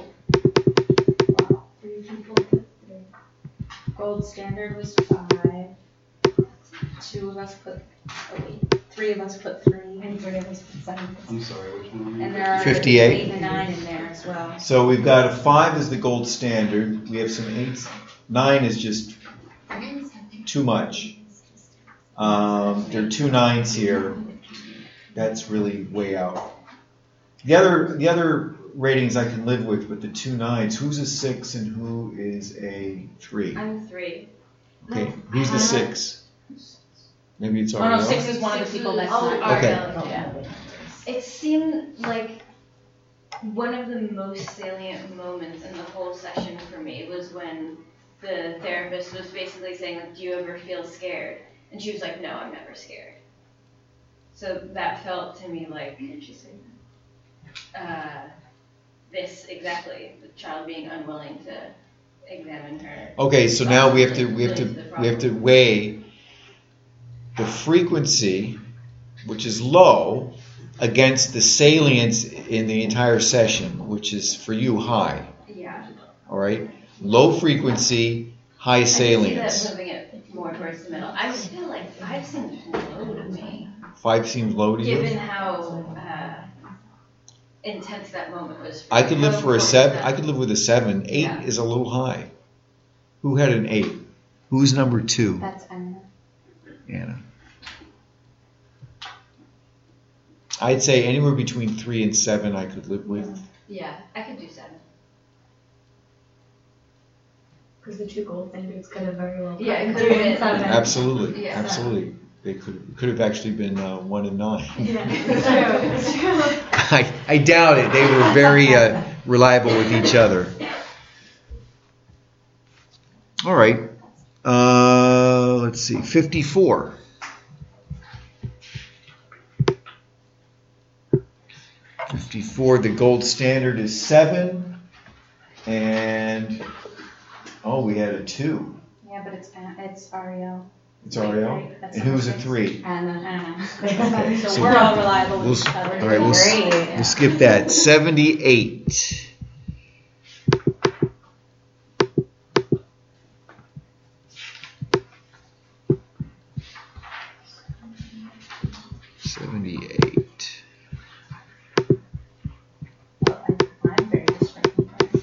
E: Gold standard was 5. 2 of us put, oh wait, 3 of us put 3.
C: And 3 of us put 7.
F: I'm sorry, which one?
E: And there are
A: 58.
E: 8 and 9 in there as well.
A: So we've got a 5 is the gold standard. We have some 8s. 9 is just too much. There are 2 9s here. That's really way out. The other ratings I can live with, but the 2 9s. Who's a 6 and who is a 3?
G: I'm 3.
A: Okay, who's the 6? Maybe it's
E: Oh no,
A: Ariel.
E: 6 is one of the people that's
G: Oh,
E: not.
A: Okay.
E: Yeah.
G: It seemed like one of the most salient moments in the whole session for me was when the therapist was basically saying, like, do you ever feel scared? And she was like, no, I'm never scared. So that felt to me like this exactly, the child being unwilling to examine her.
A: Okay, so now we have to weigh the frequency, which is low, against the salience in the entire session, which is for you high.
G: Yeah.
A: All right, low frequency, high
G: I
A: salience.
G: see that moving it more towards the middle. I feel like 5 seems low to me,
A: 5 seems low to you.
G: given how intense that moment was.
A: I could live for a
G: How
A: 7.
G: important
A: I could live with a 7. 8
G: Yeah.
A: is a little high. Who had an 8? Who's number 2?
E: That's Anna.
A: Anna. I'd say anywhere between 3 and 7 I could live with.
G: Yeah, I could do 7.
C: Because the 2 gold standards could have very well
G: Yeah, it
C: been
G: could have
C: 3 and
G: been.
C: 7.
A: Absolutely,
G: Yeah.
A: absolutely. They could have actually been 1 and 9.
C: Yeah, it's true.
A: I doubt it. They were very reliable with each other. All right. Let's see. 54. 54. The gold standard is 7. And, we had a 2.
E: Yeah, but it's Ariel.
A: It's Ariel.
E: That's
A: And who's a
E: number
A: 3?
E: Anna.
A: Okay,
E: So
A: so
E: we're all reliable
A: We'll,
E: with each other.
A: all right, we'll skip that. 78. 78.
E: I'm very discriminating.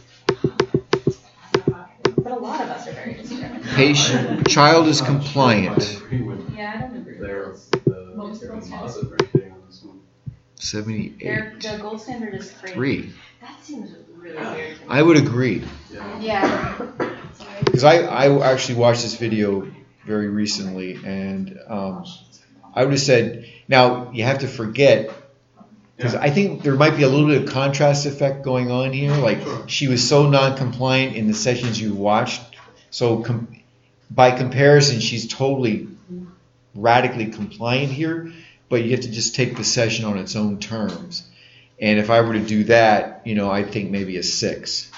E: But a lot of us are very discriminating.
A: Patient, child is
F: I
A: compliant.
F: agree with
E: Yeah, I don't agree
F: their,
E: with this.
F: the composite rating on this one.
A: 78.
E: The gold standard is 3.
A: 3.
G: That seems really weird to me.
A: I would agree.
F: Yeah.
E: Yeah.
A: Because I actually watched this video very recently, and I would have said, now you have to forget, because I think there might be a little bit of contrast effect going on here. Like, she was so non-compliant in the sessions you watched, so by comparison, she's totally radically compliant here, but you have to just take the session on its own terms. And if I were to do that, I think maybe a 6.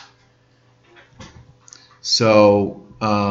A: So,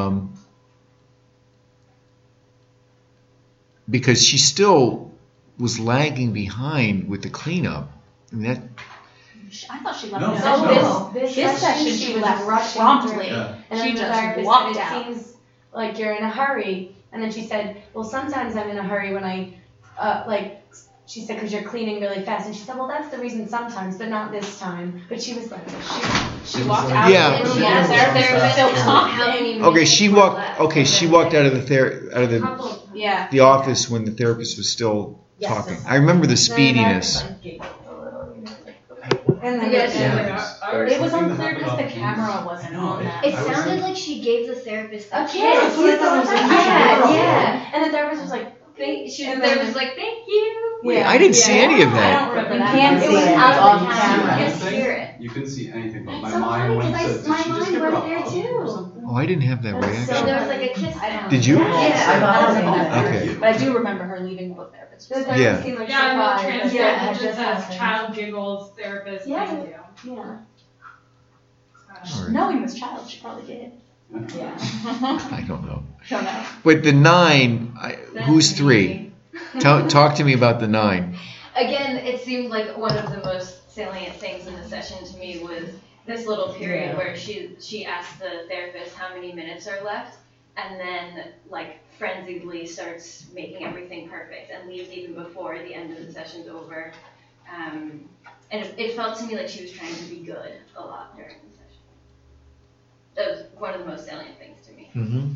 A: because she still was lagging behind with the cleanup. I mean, that,
E: I thought she left.
F: No,
E: No,
F: no.
E: this session she
C: was
E: left
C: rushing
E: promptly.
F: Yeah.
C: And
E: She
C: then the
E: just
C: therapist
E: walked
C: said,
E: out.
C: it seems like you're in a hurry. And then she said, well, sometimes I'm in a hurry when I, she said, because you're cleaning really fast. And she said, well, that's the reason sometimes, but not this time. But she was like,
E: She walked out.
A: Yeah.
E: And
G: Yeah,
E: they're still
G: how
E: talking.
G: many
A: okay, she walked out of the
C: couple.
E: Yeah.
A: the office when the therapist was still talking. I remember the speediness.
C: And then
G: Yes.
E: It was unclear because the camera wasn't on that.
G: It sounded like she gave the therapist a
C: a
G: kiss.
C: kiss.
G: Yeah.
C: And the therapist was like,
G: Thank you.
C: And
G: There
C: then-
G: was like, thank you.
A: Wait, I didn't see any of
E: I
A: that.
E: don't remember
C: You
E: that.
C: can't
G: It
C: see
G: was
C: it.
G: out
C: It's
G: of
C: off
G: camera.
C: camera.
G: You couldn't hear it.
F: You couldn't see anything, but my
C: so
F: mind
C: funny,
F: went
C: 'cause
F: to,
C: I-
F: did
C: my
F: she just
C: mind
F: give her a
C: went there
F: hug
C: too.
F: or something?
A: Oh, I didn't have that
C: That's
A: reaction.
G: So there was like a kiss down.
A: Did you?
C: Yeah.
E: I don't
C: Yeah.
E: remember that.
A: Okay.
E: But I do remember her leaving the therapist.
C: The
E: was
C: therapist
A: Yeah.
C: seemed like
B: Yeah, and the
C: surprised.
B: transcript
C: Yeah,
B: it just says
C: happened.
B: child giggles, therapist,
C: Yeah.
B: thank you.
C: Yeah.
A: All right.
E: Knowing this child, she probably did.
C: Yeah.
A: I don't know.
E: Don't know.
A: But the 9, who's 3? Talk to me about the 9.
G: Again, it seemed like one of the most salient things in the session to me was this little period where she asked the therapist how many minutes are left, and then like frenziedly starts making everything perfect and leaves even before the end of the session's over. And it felt to me like she was trying to be good a lot during the session. That was one of the most salient things to me.
A: Mm-hmm.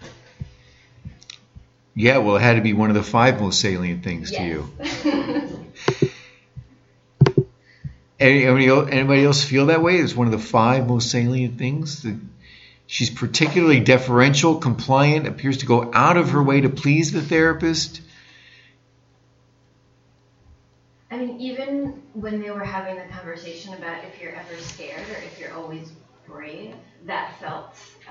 A: Yeah, well, it had to be one of the 5 most salient things to you. Anybody else feel that way? It's one of the 5 most salient things. She's particularly deferential, compliant, appears to go out of her way to please the therapist.
G: I mean, even when they were having the conversation about if you're ever scared or if you're always brave, that felt,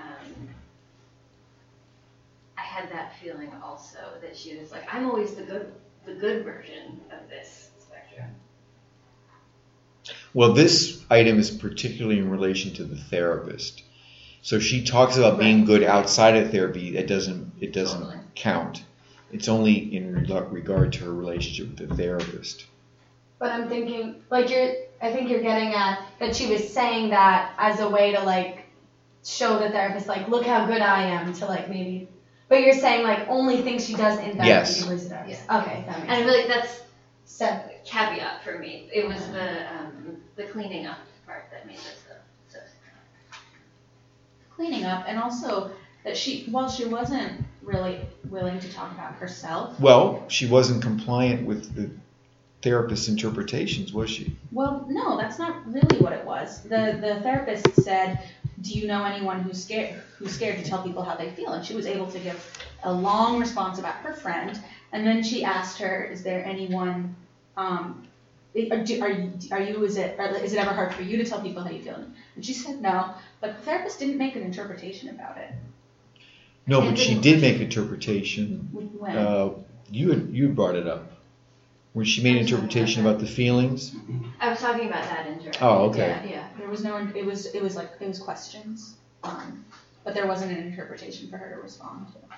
G: I had that feeling also, that she was like, I'm always the good version of this spectrum.
A: Well, this item is particularly in relation to the therapist. So she talks about being good outside of therapy. It doesn't
G: Totally.
A: count. It's only in regard to her relationship with the therapist.
C: But I'm thinking, like I think you're getting at that she was saying that as a way to like show the therapist, like, look how good I am, to like maybe. But you're saying like only things she does in therapy
A: Yes.
C: to please the therapist.
G: Yeah.
C: Okay, that
G: And
C: makes
G: I feel like that's
C: sense.
G: caveat for me. It was the cleaning up part that made this so
E: Cleaning up, and also that while she wasn't really willing to talk about herself.
A: Well, she wasn't compliant with the therapist's interpretations, was she?
E: Well, no, that's not really what it was. The therapist said, do you know anyone who's scared to tell people how they feel? And she was able to give a long response about her friend. And then she asked her, is there anyone, is it ever hard for you to tell people how you feel? And she said no, but the therapist didn't make an interpretation about it.
A: No, but she did make interpretation.
E: When?
A: You had brought it up. When she made an interpretation about the feelings.
G: I was talking about that interpretation.
A: Oh, okay.
E: Yeah. There was no. It was questions, but there wasn't an interpretation for her to respond to.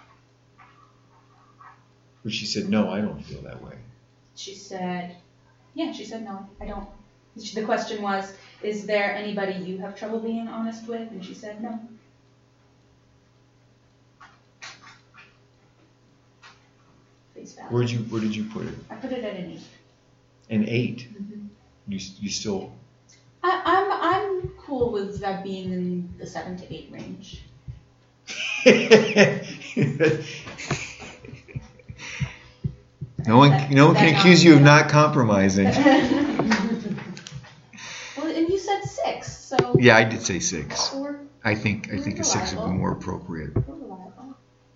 A: But she said, no, I don't feel that way.
E: She said no, I don't. The question was, is there anybody you have trouble being honest with? And she said no. Face value.
A: Where did you put it?
E: I put it at an 8.
A: An 8.
E: Mm-hmm.
A: You still.
E: I'm cool with that being in the 7 to 8 range.
A: No one can accuse you of not compromising.
E: Well, and you said 6, so.
A: Yeah, I did say 6.
E: We're
A: I think a 6 would be more appropriate.
E: reliable.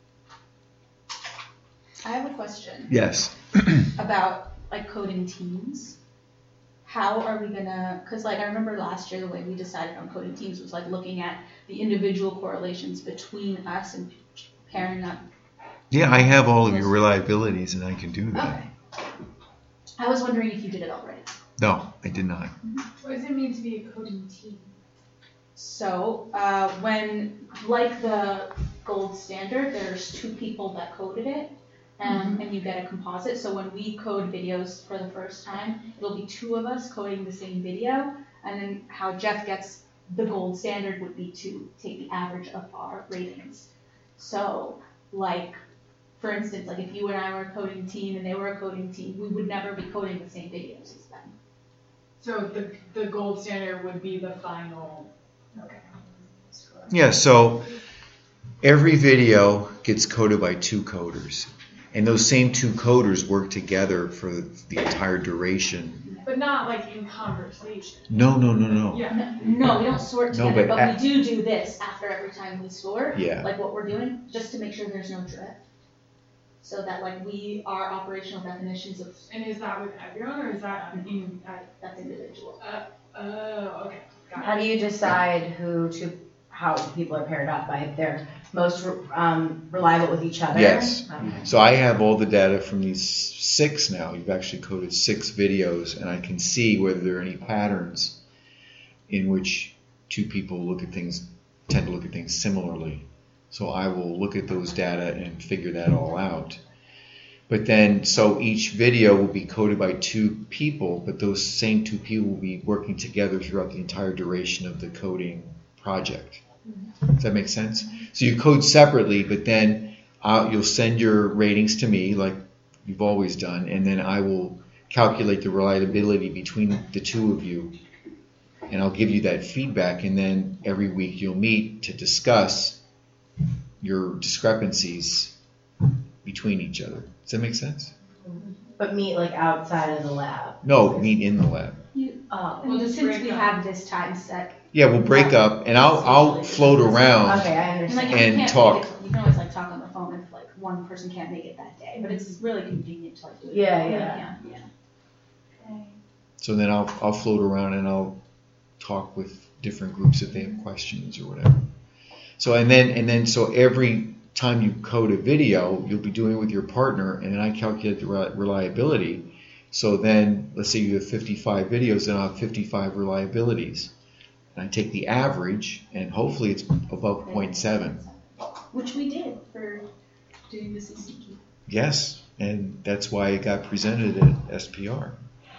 E: I have a question.
A: Yes.
E: About like coding teams. How are we gonna, because like I remember last year the way we decided on coding teams was like looking at the individual correlations between us and pairing up.
A: Yeah, I have all of your reliabilities and I can do that.
E: Okay. I was wondering if you did it already.
A: No, I did not.
B: What does it mean to be a coding team?
E: So when, like the gold standard, there's 2 people that coded it. And you get a composite. So when we code videos for the first time, it'll be 2 of us coding the same video. And then how Jeff gets the gold standard would be to take the average of our ratings. So like, for instance, like if you and I were a coding team and they were a coding team, we would never be coding the same videos as them.
B: So the gold standard would be the final. Okay.
A: Yeah, so every video gets coded by 2 coders. And those same 2 coders work together for the entire duration
B: But not like in conversation.
A: No.
B: Yeah.
E: No, we don't sort
A: No,
E: together,
A: but
E: but we do this after every time we sort.
A: Yeah.
E: Like what we're doing, just to make sure there's no drift. So that like our operational definitions of
B: And is that with everyone or is that
E: that's individual.
B: Oh, okay. Got it.
H: How do you decide how people are paired up? By if they're most reliable with each other?
A: Yes.
H: Okay.
A: So I have all the data from these 6 now. You've actually coded 6 videos, and I can see whether there are any patterns in which 2 people tend to look at things similarly. So I will look at those data and figure that all out. But then, so each video will be coded by 2 people, but those same 2 people will be working together throughout the entire duration of the coding project. Does that make sense? So you code separately, but then you'll send your ratings to me, like you've always done, and then I will calculate the reliability between the 2 of you, and I'll give you that feedback, and then every week you'll meet to discuss your discrepancies between each other. Does that make sense?
H: But meet like outside of the lab.
A: No, meet in the lab.
B: We'll just
E: Since
B: break
E: we
B: up.
E: have this time set.
A: Yeah, we'll break up, and I'll float around.
H: Okay, I
E: And
H: understand.
E: like if
A: And
E: you can't
A: talk.
E: make it, you can always like talk on the phone if like one person can't make it that day. But it's really convenient to like do it.
H: Yeah.
A: So then I'll float around and I'll talk with different groups if they have questions or whatever. So and then so every time you code a video, you'll be doing it with your partner, and then I calculate the reliability. So then let's say you have 55 videos, then I'll have 55 reliabilities. And I take the average, and hopefully it's above 0.7.
E: Which we did for doing the CCQ.
A: Yes, and that's why it got presented at SPR.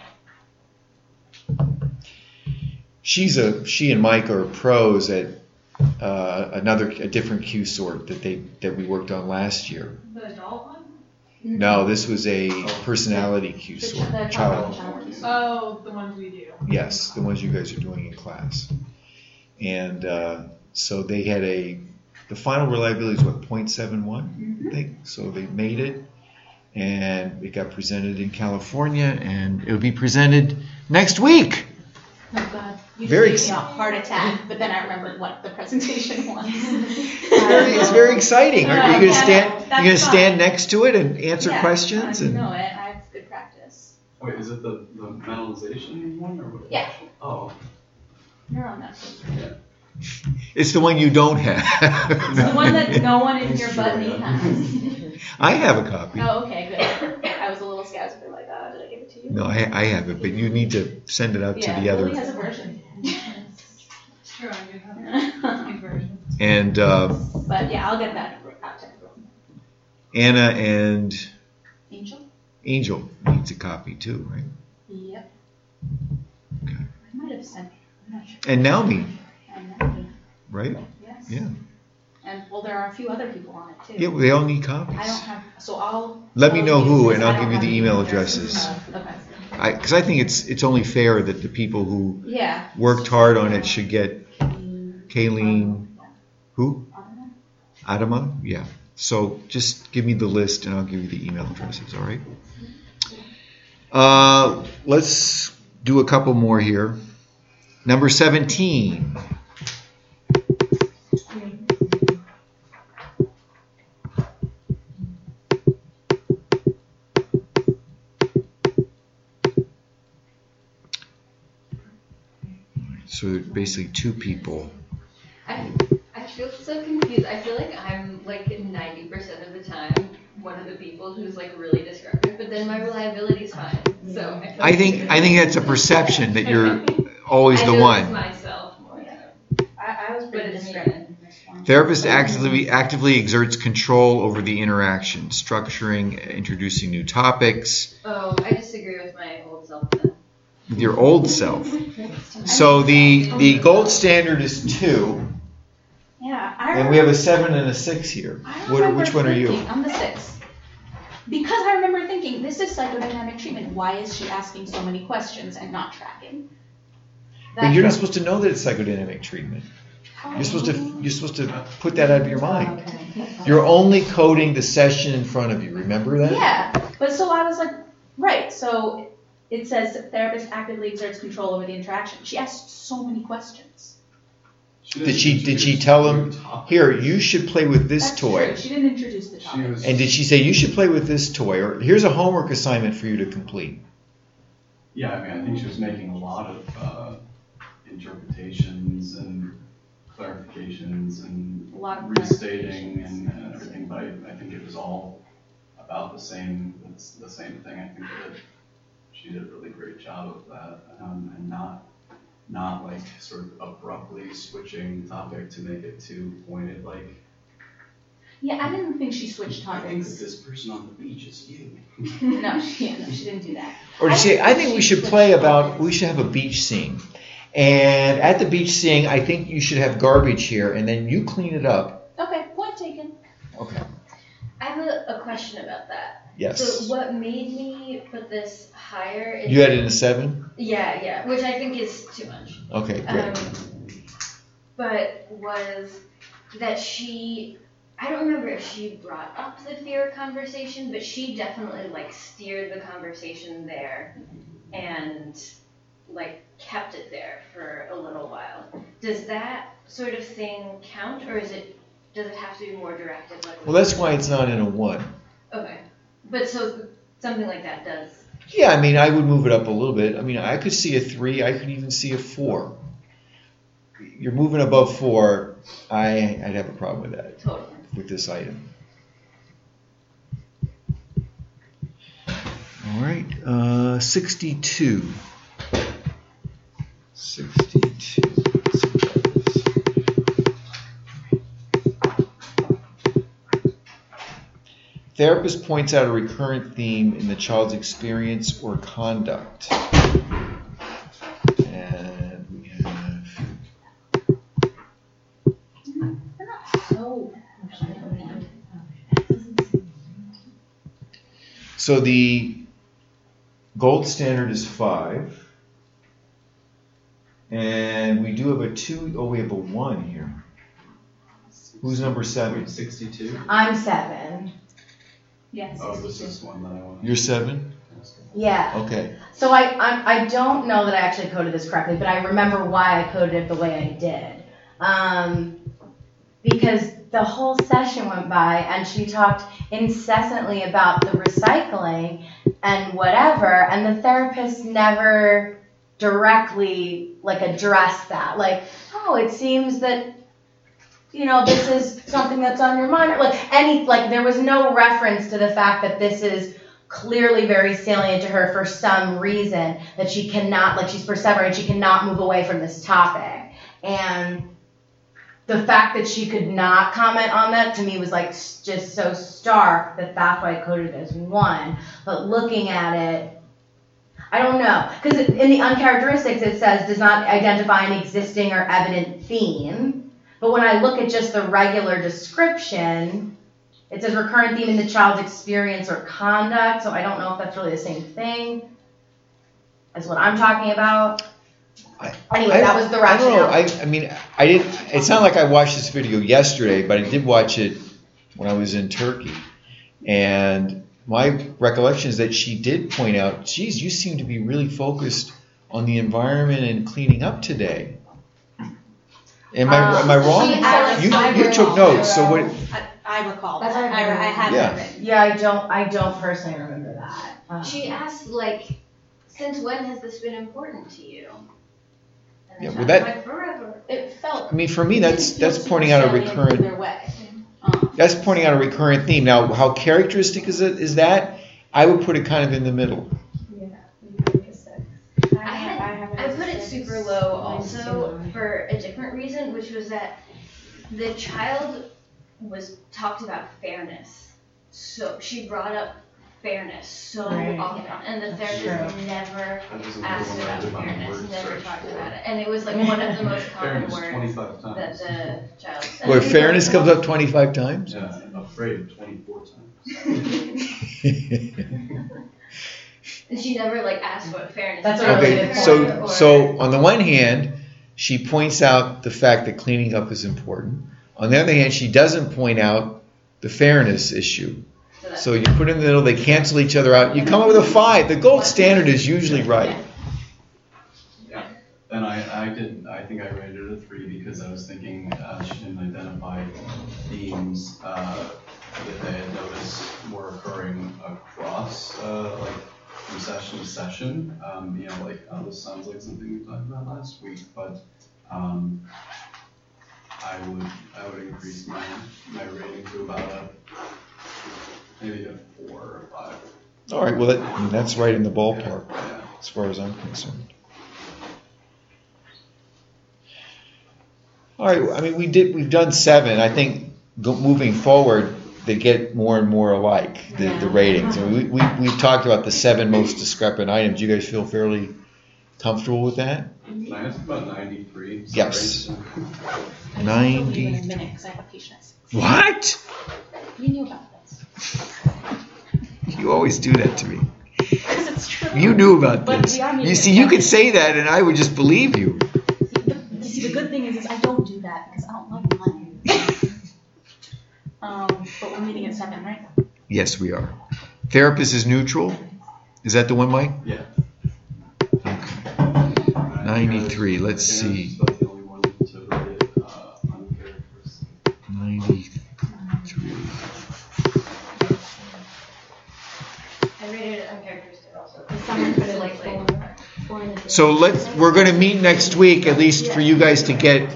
A: She and Mike are pros at a different Q sort that we worked on last year.
B: The adult one?
A: No, this was a personality Q sort. Child.
B: Oh, the ones we do.
A: Yes, the ones you guys are doing in class. And so they had the final reliability is what, 0.71, I think. So they made it, and it got presented in California, and it will be presented next week.
E: Oh God. You
A: Very
E: just gave me a heart attack, but then I remembered what the presentation was.
A: It's very exciting. Are you going to stand?
E: That's
A: You're going to stand
E: fine.
A: next to it and answer questions?
E: I
A: And
E: know it. I have good practice.
F: Wait, is it the metallization one or what?
E: Yeah.
F: Oh.
E: Neural networks.
A: it's the one you don't have.
E: It's the one that no one in your but me has.
A: I have a copy.
E: Oh, okay, good. I was a little skeptical like, did I give it to you?
A: No, I have it, but you need to send it out to the
E: Lily
A: other.
E: has a version.
B: Sure, I do have a version.
A: And
E: But yeah, I'll get that out to everyone.
A: Anna and
E: Angel?
A: needs a copy too, right?
E: Yep.
A: Okay.
E: I might have sent. I'm not sure.
A: And Naomi,
E: And Natalie,
A: right?
E: yes.
A: Yeah.
E: And well, there are a few other people on it too.
A: Yeah, they all need copies.
E: I don't have. So I'll.
A: Let me know who, and
E: I
A: I'll
E: don't
A: give you
E: have
A: the email addresses.
E: Okay.
A: Because I think it's only fair that the people who
E: Yeah.
A: worked hard on it should get Kayleen. Who? Adama? Yeah. So just give me the list and I'll give you the email addresses, all right? Let's do a couple more here. Number 17. So basically 2 people.
G: I feel so confused. I feel like I'm like 90% of the time one of the people who's like really disruptive, but then my reliability's fine. So
A: I think that's a perception that you're always
G: I
A: the
G: know
A: one.
G: it's myself more so.
E: I was
G: But
E: pretty
G: it's
E: discreet
G: me.
E: in this one.
A: Therapist actively exerts control over the interaction, structuring, introducing new topics.
G: Oh, I disagree with my old self then.
A: With your old self. So the gold standard is 2,
E: Yeah,
A: and we have a 7 and a 6 here. Which one are you?
E: I'm the 6. Because I remember thinking, this is psychodynamic treatment. Why is she asking so many questions and not tracking?
A: But you're not supposed to know that it's psychodynamic treatment. You're supposed to put that out of your mind. You're only coding the session in front of you. Remember that?
E: Yeah, but so I was like, right. So it says therapist actively exerts control over the interaction. She asked so many questions.
A: Did she tell him, here, you should play with this
E: That's
A: toy?
E: True. She didn't introduce the topic.
A: And did she say, you should play with this toy? Or here's a homework assignment for you to complete?
F: Yeah, I mean, I think she was making a lot of interpretations and clarifications and
E: A lot of
F: restating and everything, but I think it was all about the same thing. I think that she did a really great job of that, and not like sort of abruptly switching topic to make it too pointed. Like,
E: Yeah, I didn't think she switched
F: I think that
E: topics.
F: this person on the beach is you.
E: No, she didn't do that.
A: Or did she say, I think we should we should have a beach scene. And at the beach scene, I think you should have garbage here, and then you clean it up.
E: Okay, point taken.
A: Okay.
G: I have a question about that.
A: Yes.
G: So what made me put this higher is
A: You had it in a 7?
G: Yeah, which I think is too much.
A: Okay, great.
G: But was that I don't remember if she brought up the fear conversation, but she definitely like steered the conversation there and like kept it there for a little while. Does that sort of thing count, or does it have to be more directed? Like,
A: Well, that's why it's not in a 1.
G: Okay. But so something like that does.
A: Yeah, I mean, I would move it up a little bit. I mean, I could see a 3. I could even see a 4. You're moving above 4. I'd have a problem with that.
G: Totally.
A: With this item. All right, 62. 62. Let's see what that is. Therapist points out a recurrent theme in the child's experience or conduct. And we have. So the gold standard is 5. And we do have a 2. Oh, we have a 1 here. Who's number 7?
F: 62?
H: I'm 7.
E: Yes.
F: Oh, this is one that I want.
A: You're 7?
H: Yeah.
A: Okay.
H: So I don't know that I actually coded this correctly, but I remember why I coded it the way I did. Because the whole session went by and she talked incessantly about the recycling and whatever, and the therapist never directly like addressed that. Like, oh, it seems that, you know, this is something that's on your mind. Like there was no reference to the fact that this is clearly very salient to her for some reason, that she cannot, like she's perseverating, she cannot move away from this topic. And the fact that she could not comment on that to me was like just so stark that's why I coded it as 1. But looking at it, I don't know, because in the uncharacteristics it says does not identify an existing or evident theme. But when I look at just the regular description, it says recurrent theme in the child's experience or conduct. So I don't know if that's really the same thing as what I'm talking about. Anyway, that was the rationale.
A: I don't know. I mean, I didn't. It's not like I watched this video yesterday, but I did watch it when I was in Turkey, and my recollection is that she did point out, "Geez, you seem to be really focused on the environment and cleaning up today." Am I wrong? You took notes, so what?
I: I recall
H: That's
I: that.
H: what I
I: I have
A: Yeah.
I: it written.
H: Yeah, I don't personally remember that.
G: She asked, like, since when has this been important to you? And
A: Yeah,
G: the
A: well,
G: child
A: that-
G: went, forever.
E: It felt.
A: I mean, for me, that's pointing out a recurrent.
E: Either way.
A: That's pointing out a recurrent theme. Now, how characteristic is that? I would put it kind of in the middle.
G: I put it super low also for a different reason, which was that the child was talked about fairness. So she brought up fairness so often, and the therapist never asked about fairness, never talked about it, and it was like one of the most common
F: Fairness,
G: words
F: 25
G: that
F: times.
G: the child said.
A: Where fairness comes up 25 times?
F: Yeah, afraid 24 times.
G: And she never like asked what fairness.
H: That's
G: was.
H: a really
A: Okay,
H: good point.
A: so on the one hand, she points out the fact that cleaning up is important. On the other hand, she doesn't point out the fairness issue. So you put in the middle, they cancel each other out. You come up with a 5. The gold standard is usually right.
F: Yeah. And I think I rated it a 3 because I was thinking she didn't identify themes that they had noticed were occurring across, like from session to session. You know, like, this sounds like something we talked about last week, but I would increase my rating to about maybe a 4 or 5.
A: All right, well, that's right in the ballpark as far as I'm concerned. All right, I mean, we've done 7. I think moving forward, they get more and more alike, the ratings. And we've talked about the 7 most discrepant items. Do you guys feel fairly comfortable with that?
F: Can I ask about 93? Sorry.
A: Yes.
E: I
A: 90.
E: in a minute because I have a patient at 6.
A: What?
E: You knew about this.
A: You always do that to me.
E: Because it's true.
A: You knew about
E: But
A: this.
E: we are
A: You see, you could say that and I would just believe you.
E: See, the good thing is I don't do that because I don't like lying. But we're meeting at 7, right?
A: Yes, we are. Therapist is neutral. Is that the one, Mike?
F: Yeah.
A: Okay. 93. Let's see.
F: But the only one to rate it uncharacteristic.
A: 93.
G: I rated it uncharacteristic also.
C: Someone put it like 4 and a 3.
A: So we're going to meet next week, at least for you guys to get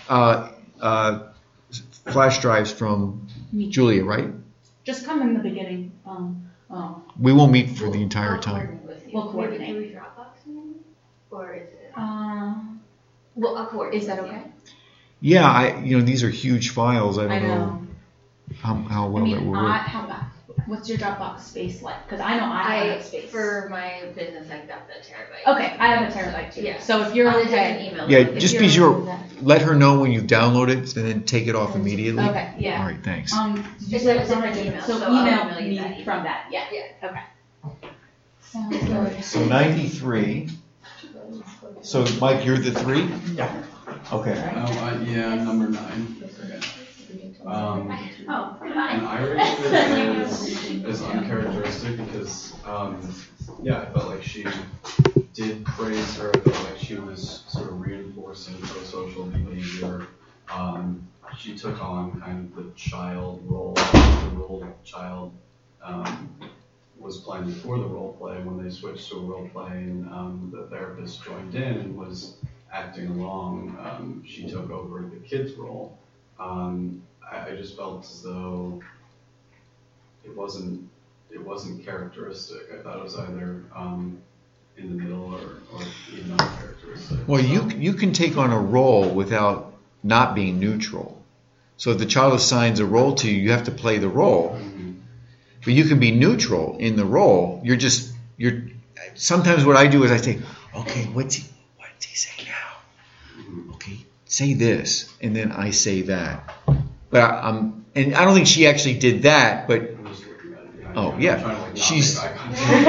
A: flash drives from Julia, right?
E: Just come in the beginning.
A: We won't meet for the entire time.
E: We'll
I: Maybe
E: coordinate.
I: through Dropbox maybe? Or is it?
G: Well, I'll coordinate.
E: Is that
G: with you.
E: okay?
A: Yeah, these are huge files. I
E: I
A: don't know
E: know.
A: how well that will work.
E: What's your Dropbox space like? Because I know I have space.
G: For my business, I've got the terabyte.
E: Okay, I have a terabyte too.
G: Yeah.
E: So if you're
G: I'll just
E: okay.
G: an email.
A: Yeah,
G: If
A: just
G: you're
A: be sure.
G: okay with that.
A: Let her know when you download it, and then take it off immediately.
E: Okay, yeah.
A: All right, thanks.
E: Did you
G: It's
E: say
G: a
E: it was on
G: different
E: my
G: email,
E: So
G: so I'll
E: email
G: email you
E: me
G: that email.
E: from that. Yeah.
G: Yeah.
E: Okay. Sounds good.
A: So 93. So Mike, you're the 3? Yeah. Okay.
F: Yeah, number 9.
E: Oh,
F: And I rated it as uncharacteristic because, I felt like she did praise her. I felt like she was sort of reinforcing pro-social behavior. She took on kind of the child role, the role that the child was playing before the role play. When they switched to a role play and the therapist joined in and was acting along, she took over the kid's role. I just felt as though it wasn't characteristic. I thought it was either in the middle or even uncharacteristic.
A: Well, you can take on a role without not being neutral. So if the child assigns a role to you, you have to play the role.
F: Mm-hmm.
A: But you can be neutral in the role. You're sometimes what I do is I say, okay, what does he say now? Okay, say this, and then I say that. But and I don't think she actually did that, but
F: I'm just looking at it behind
A: oh
F: you.
A: yeah,
F: I'm trying to, like,
A: she's
F: not make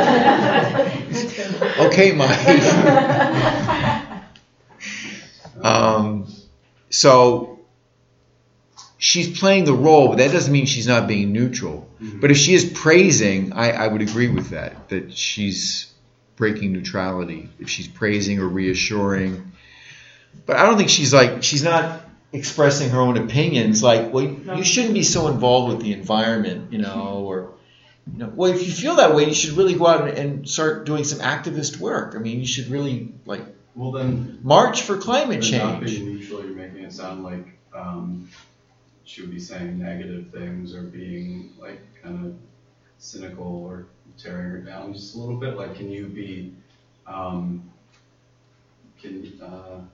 F: eye contact.
A: okay, Mike. So she's playing the role, but that doesn't mean she's not being neutral.
F: Mm-hmm.
A: But if she is praising, I would agree with that she's breaking neutrality. If she's praising or reassuring. But I don't think she's not expressing her own opinions. Like, well, you shouldn't be so involved with the environment, or, well, if you feel that way, you should really go out and start doing some activist work. I mean, you should really,
F: Well, then,
A: march for climate
F: not
A: change.
F: being neutral, you're making it sound like she would be saying negative things or being like kind of cynical or tearing her down just a little bit. Like, can you be, I don't know.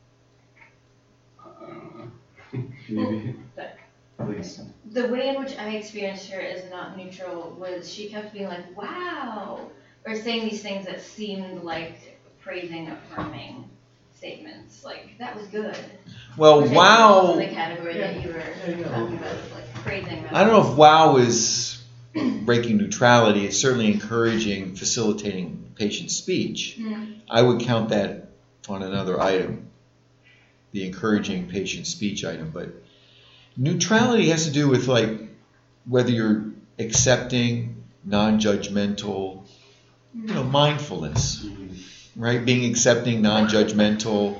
F: Can you be, please?
G: The way in which I experienced her as not neutral was she kept being like, wow, or saying these things that seemed like praising, affirming statements. Like, that was good.
A: Well,
G: Which I think
A: wow.
G: was in the category that you were talking about, like praising.
A: I don't know if wow is breaking neutrality. It's certainly encouraging, facilitating patient speech. I would count that on another item, the encouraging patient speech item. But neutrality has to do with whether you're accepting, non-judgmental, mindfulness, right? Being accepting, non-judgmental,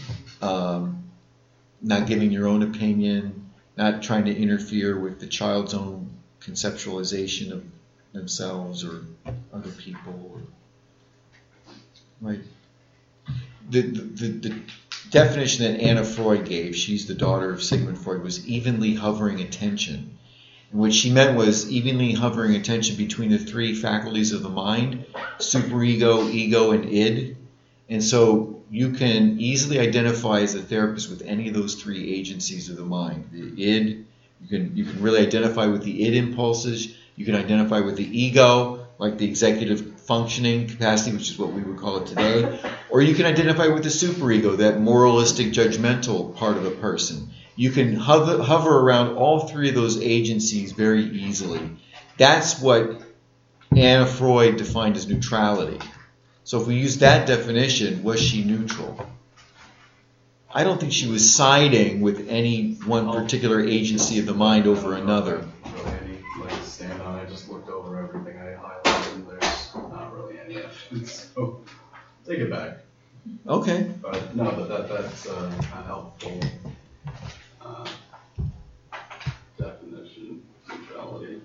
A: not giving your own opinion, not trying to interfere with the child's own conceptualization of themselves or other people, right? The definition that Anna Freud gave, she's the daughter of Sigmund Freud, was evenly hovering attention. And what she meant was evenly hovering attention between the three faculties of the mind, superego, ego, and id. And so you can easily identify as a therapist with any of those three agencies of the mind. The id, you can really identify with the id impulses. You can identify with the ego, like the executive functioning capacity, which is what we would call it today. Or you can identify with the superego, that moralistic, judgmental part of the person. You can hover around all three of those agencies very easily. That's what Anna Freud defined as neutrality. So if we use that definition, was she neutral? I don't think she was siding with any one particular agency of the mind over another.
F: Stand on. I just looked over everything I highlighted, and there's not really any evidence. So take it back.
A: Okay.
F: But no, that's a helpful definition of neutrality.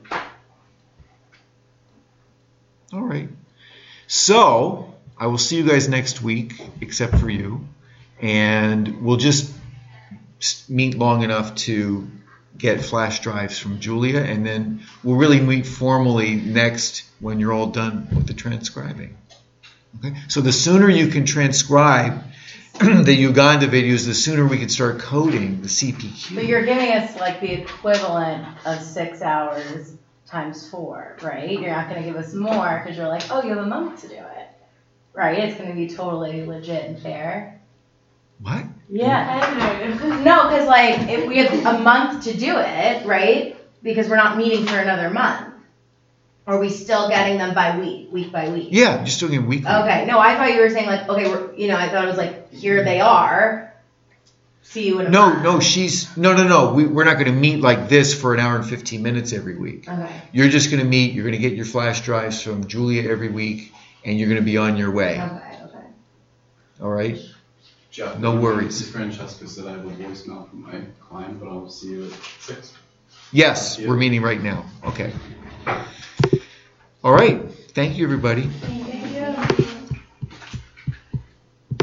A: All right. So I will see you guys next week, except for you, and we'll just meet long enough to get flash drives from Julia, and then we'll really meet formally next when you're all done with the transcribing. Okay? So the sooner you can transcribe the Uganda videos, the sooner we can start coding the CPQ.
H: But you're giving us like the equivalent of 6 hours times 4, right? You're not going to give us more because you're like, oh, you have a month to do it, right? It's going to be totally legit and fair.
A: What?
H: Yeah. No, because like if we have a month to do it, right? Because we're not meeting for another month. Are we still getting them by week by week?
A: Yeah, you're still getting weekly.
H: Okay. No, I thought you were saying like, okay, I thought it was like, here they are. See you in a month.
A: No. We're not going to meet like this for an hour and 15 minutes every week.
H: Okay.
A: You're just going to meet. You're going to get your flash drives from Julia every week, and you're going to be on your way.
H: Okay.
A: All right.
F: Jeff,
A: no worries.
F: Francesca said I have a voicemail from my client, but I'll see you at 6.
A: Yes, we're meeting right now. Okay. All right. Thank you, everybody.